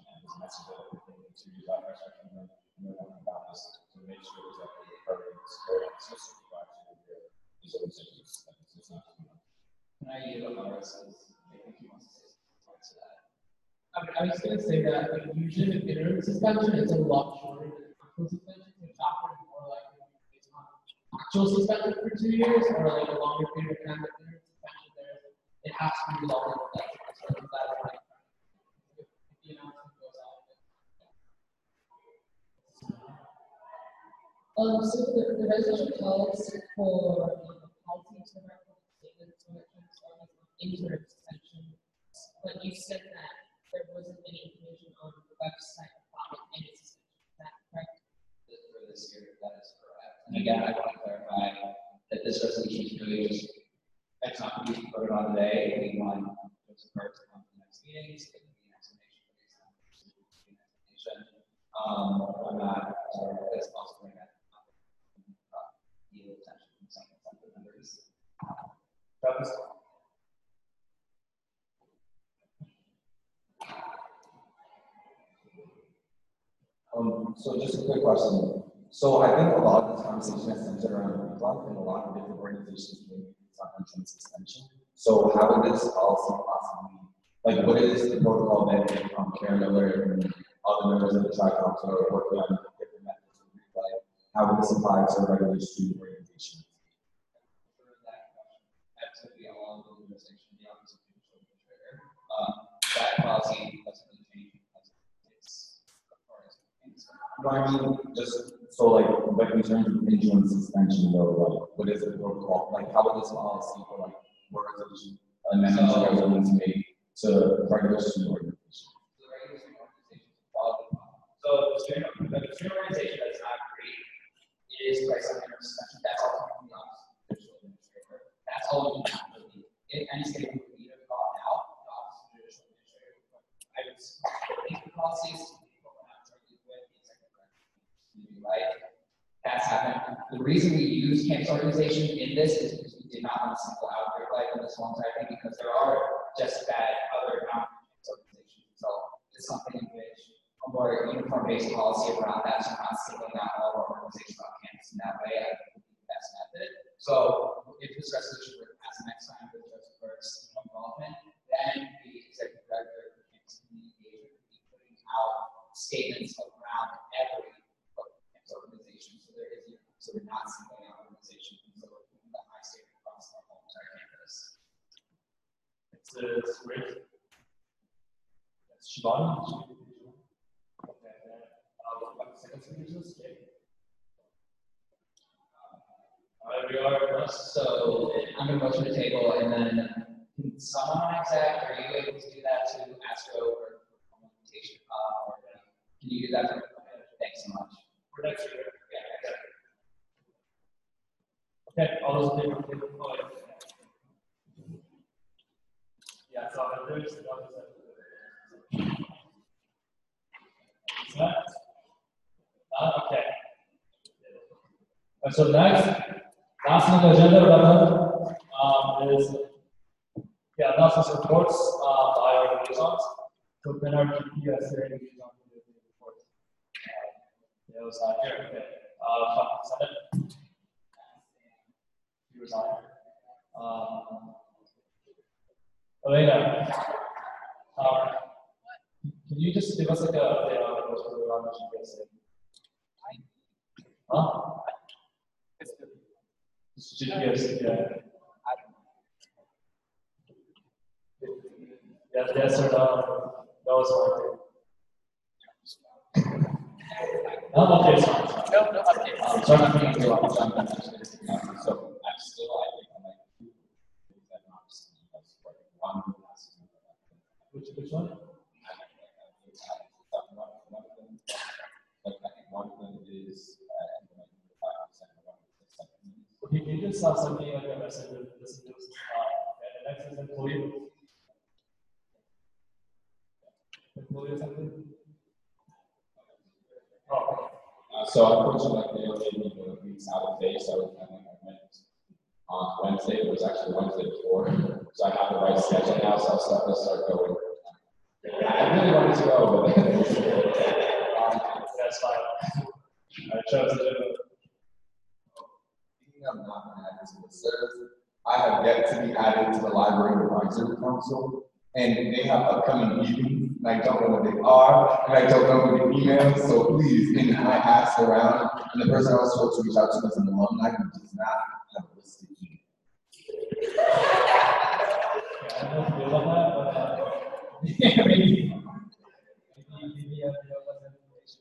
six years suspended, so it's not too much. Can I yield on the rest of this? I think he wants to say something to that. I mean, I was gonna say that like, usually with interim suspension, it's a lot shorter than actual suspension. So chopper is more like it's on actual suspension for two years or like a longer period of time. But interim suspension, there it has to be longer than that. So that's like you know goes out. Um, so the, the resolution calls for um, policy to recommend statements when it comes to interim suspension, but you said that there wasn't any information on the website about any suspension. Is that correct? For this year, that is correct. And again, I want to clarify that this resolution is really just, it's not going to be voted on today. We want those parts to come to the next meeting, so there can be an explanation based on the explanation. Um, I'm not, sorry, that's also going to yield attention from some of the members. Travis? Um, so just a quick question. So I think a lot of this conversation has centered around Reclaim and a lot of different organizations doing interim suspension. So how would this policy possibly, like what is the protocol that um, Karen Miller and other members of the Tri-Council are working on different methods of Reclaim? How would this apply to regular student organizations? Absolutely, along with the organization, the Office of Judicial Administrator. Um, that policy doesn't really change because it's as far as No, I mean, just so like, like in terms of interim suspension though, like, what is the protocol? Like, how would this policy for like, organization, amendments that are willing to make to regular student organizations? the regular student organization. So the student, the student organization that's not great, it is placed on interim suspension. That's all from the Office of Judicial Administrator. That's all we can do. If any state would need a call out, the Office of Judicial Administrator, I would think the policies right? That's happened. The reason we use campus organization in this is because we did not want to single out Great Light on this one type thing because there are just bad other non-campus organizations. So it's something in which a more uniform-based policy around that, so not singling out all of our organizations on campus in that way, I think would be the best method. So if this resolution were to pass next time with Judge Burke's involvement, then the executive director of the campus community engagement would be putting out statements around every organization, so there is, so we're not singling out organizations, so we're keeping the high standard across our whole entire campus. It's, uh, it's great. That's Shivani. Okay, uh, what second speaker is this? Alright, we are us. So I'm going to motion to table, and then can someone on exec, are you able to do that to Astro or implementation? Uh, or can you do that? For, okay, thanks so much. For next year. Yeah, okay. Okay, all those in favor, please. Oh, yeah. Yeah, so I'm doing some others. Is that? Uh, okay. And so next, last on the agenda, rather, um, is yeah, announcements reports uh, by our liaisons. So then our P P S here in the report. It was not here. Okay. Uh, Senate. He was on here. Um, Elena, uh, can you just give us like a update on what's going on with G P S? Huh? It's G P S, yeah. Yes, yes or no? No, it's fine. No, okay, it's fine. No, no, okay. Um, so I'm going to go on some messages. So I'm still, I think, I'm like two things that I'm not seeing. That's like one last thing. Which, which one? One of them, like I think one of them is uh, implementing the five percent of one percent. Okay, can you just uh, send me like a message with this news? Uh, and the next is employee. Employee or something? Oh. Uh, so unfortunately, they only gave me the weeks out of day, so I think I went on Wednesday, but it was actually Wednesday before. So I have the right schedule now, so I'll start, let's start going. I really wanted to go, but um, that's fine. I chose to do it. Thinking I'm not going to have this, but serves I have yet to be added to the Library Advisory Council, and they have upcoming meetings, and I don't know what they are, and I don't know who to email, so please, and I asked around, and the person I was supposed to reach out to was an alumni who does not have a listed email. I don't know if you feel about that, but uh, yeah, maybe. Maybe, maybe uh, you know, less information.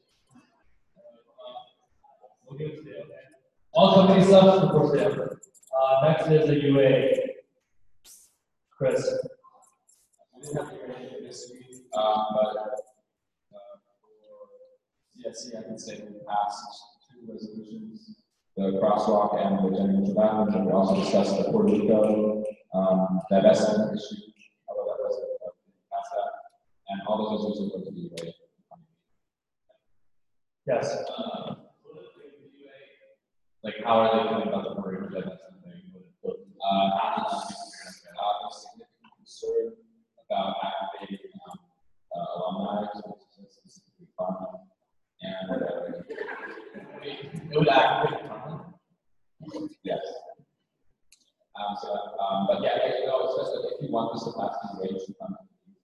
Uh, we'll give it to you, okay? All company stuff, of course, yeah. Uh, next is a U A. Chris. We didn't have to hear this week, um, but uh, for C S C, I can say we passed two resolutions, the crosswalk and the general bathrooms, and we also discussed the Puerto Rico um, divestment issue, although that was uh, passed that, and all those resolutions are going to be waived. Yes. Uh, like, how are they feeling about the Puerto Rico divestment thing? Uh, I was uh, significant concern about activating um, uh, alumni, specifically fun, and uh, it would activate fun. Yes. Um, so, um, but yeah, it, you know, it's just that if you want this to pass these ways, you come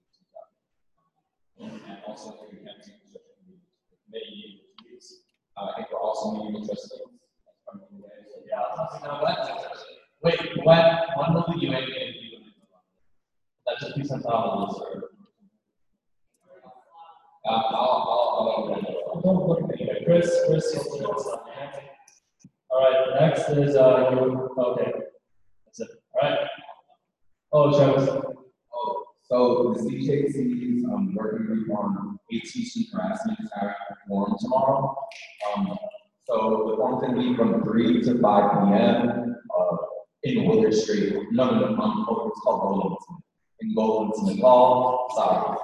and also if you can see maybe use. Uh, I think we're also meeting with trustees. Yeah, now what? Wait, when, when will the U A be able to do it? That just be sent out on the server. Uh, I'll, I'll, I'll let you know. Don't look at anyway. Chris, Chris, you'll do it. All right, next is, uh, you, okay. That's it. All right. Oh, Travis. Oh, so the C J C's um, working group on H T C harassment is having a forum tomorrow. Um, so the forum's gonna be from three to five P M Uh, in Willard Street. No, no, no, um, oh, it's called Goldenton. In Goldenton Hall, sorry.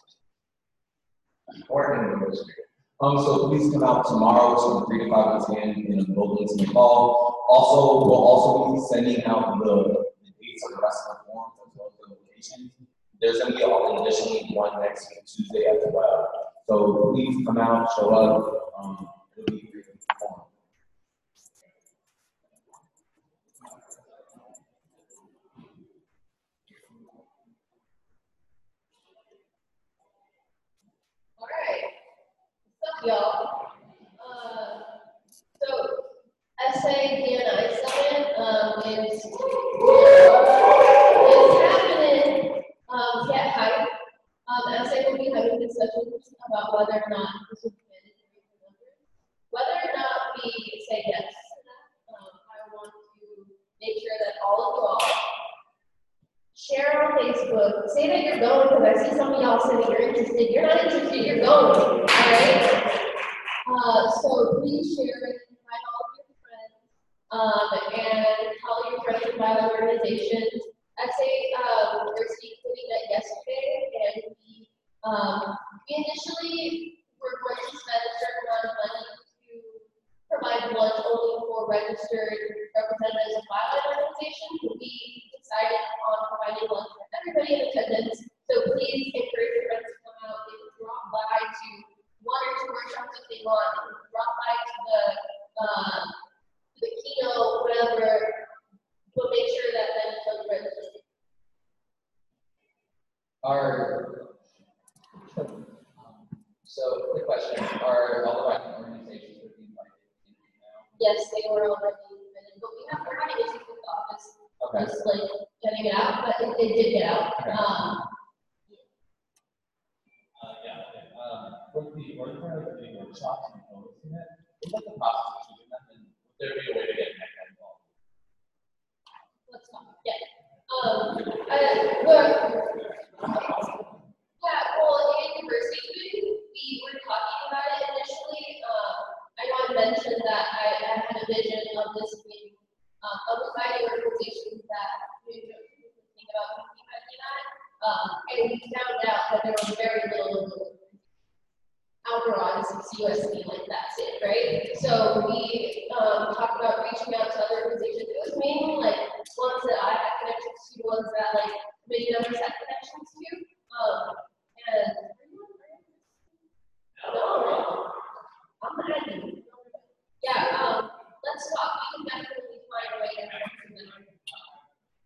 Or in Willard Street. Um, so please come out tomorrow from three to five once again in Goldenton Hall. Also, we'll also be sending out the, the dates of the rest of the forums as well as the locations. There's gonna be a, additionally one next Tuesday as well. So please come out, show up. Um, it'll be great. All right. What's up, y'all? Uh, so, S A D N I Summit um, is, is happening. Um, get hype. Um, S A will be having discussions about whether or not this is mandatory for members. Whether or not we say yes to that, um, I want to make sure that all of you all share on Facebook, say that you're going, because I see some of y'all saying you're interested. You're not interested, you're going, all right? Uh, so please share it, invite all of your friends, um, and tell your friends about other organizations. I say um, we're speaking that yesterday, and we, um, we initially were going to spend a certain amount of money to provide lunch only for registered representatives of wildlife organizations. We decided on providing lunch for everybody in attendance. So please encourage your friends to come out. They can drop by to one or two workshops if they want. They can drop by to the uh, the keynote, whatever. But make sure that then it's registered. Are, so, quick question, are all the right organizations that we invited now? Yes, they were already admitted, but we have, we're having issues with the office. Okay. Just like getting it out, but it, it did get out. Okay. Um, Uh, yeah, okay. Um, for the ordinary of the workshops and hosting it, what's like the process of choosing them, and would there be a way to get NECA involved? let's talk, yeah. Um, I, well, yeah, well, in diversity committee, we were talking about it initially. Um, I know I mentioned that I, I had a vision of this being um, a society organization that you know, think about thinking about um, and we found out that there was very little outdoor is U S D, like that's it, right? So we um, talked about reaching out to other organizations. It was mainly like ones that I had connections to, ones that like committee members had connections to. Um, and no, I'm not. Yeah, um, let's talk. We can definitely find a way to.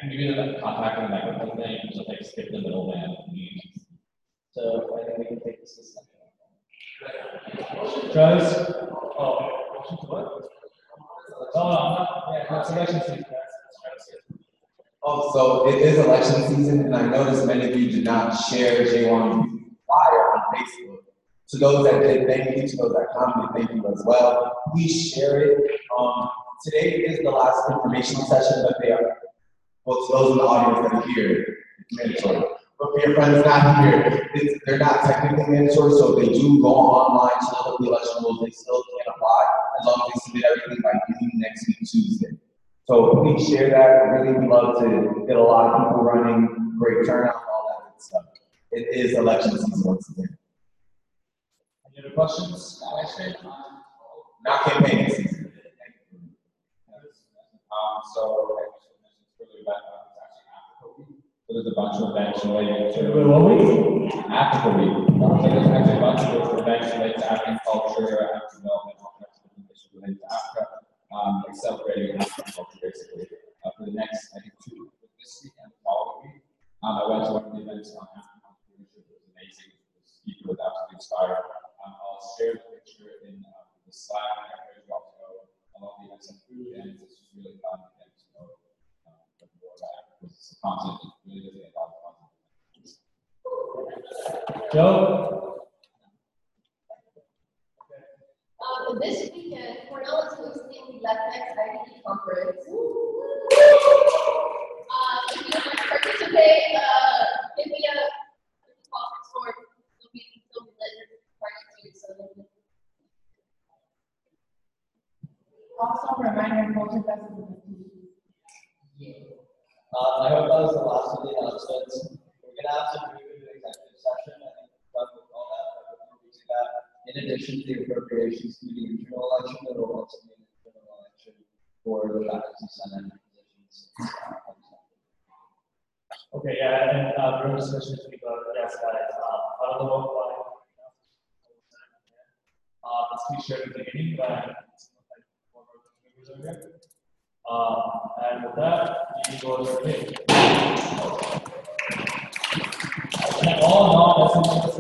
can give you the contact and that kind of thing, just like skip the middleman. So I think we can take this discussion. Travis? Oh, motion to what? Oh, no, I'm not, yeah, it's election season, guys. Oh, so it is election season, and I noticed many of you did not share J one flyer on Facebook. To those that did, thank you. To those that commented, thank you as well. Please share it. Um, today is the last informational session, but they are, well, to those in the audience that are here, it's mandatory. But for your friends not here, it's, they're not technically mandatory, so if they do go online to look at the election rules, they still can apply as long as they submit everything by noon next week, Tuesday. So please share that. Really, we love to get a lot of people running, great turnout, all that good stuff. It is election season once again. Any other questions? Not campaign season. Um, so, I just mentioned earlier about, uh, it's actually Africa Week. So there's a bunch of events related to. Wait, what week? Africa Week. So there's actually a bunch of events related to African culture, African development, all kinds of different issues related to Africa. Um, like celebrating African culture basically. Uh, for the next, I think, two, this week and the following week. Um, I went to one of the events on African entrepreneurship. It was amazing. The speaker was absolutely inspired. Um, I'll share the picture in uh, the slide. I encourage you all to go along the events and food, and it's just really fun to get to know uh, more about Africa. Because the content is really, really a lot of fun. Joe? Um, this weekend, Cornell is hosting the Latinx I D conference. Uh, if you want to participate, uh, hit me up at the conference store. It'll be, it'll be lit party too, so. Also, reminder, Culture Festival. Uh, I hope that was the last of the announcements. We're gonna have to move into executive session. I think Doug will call that, but before we do that, in addition to the appropriations to the internal election, there will also be an internal election for the faculty senate positions. Okay, yeah, and, uh, during discussion with people, yes, guys, uh, I don't know what, uh, let's be sure at the beginning, but, um, and with that, you can go to the meeting. And all non-essential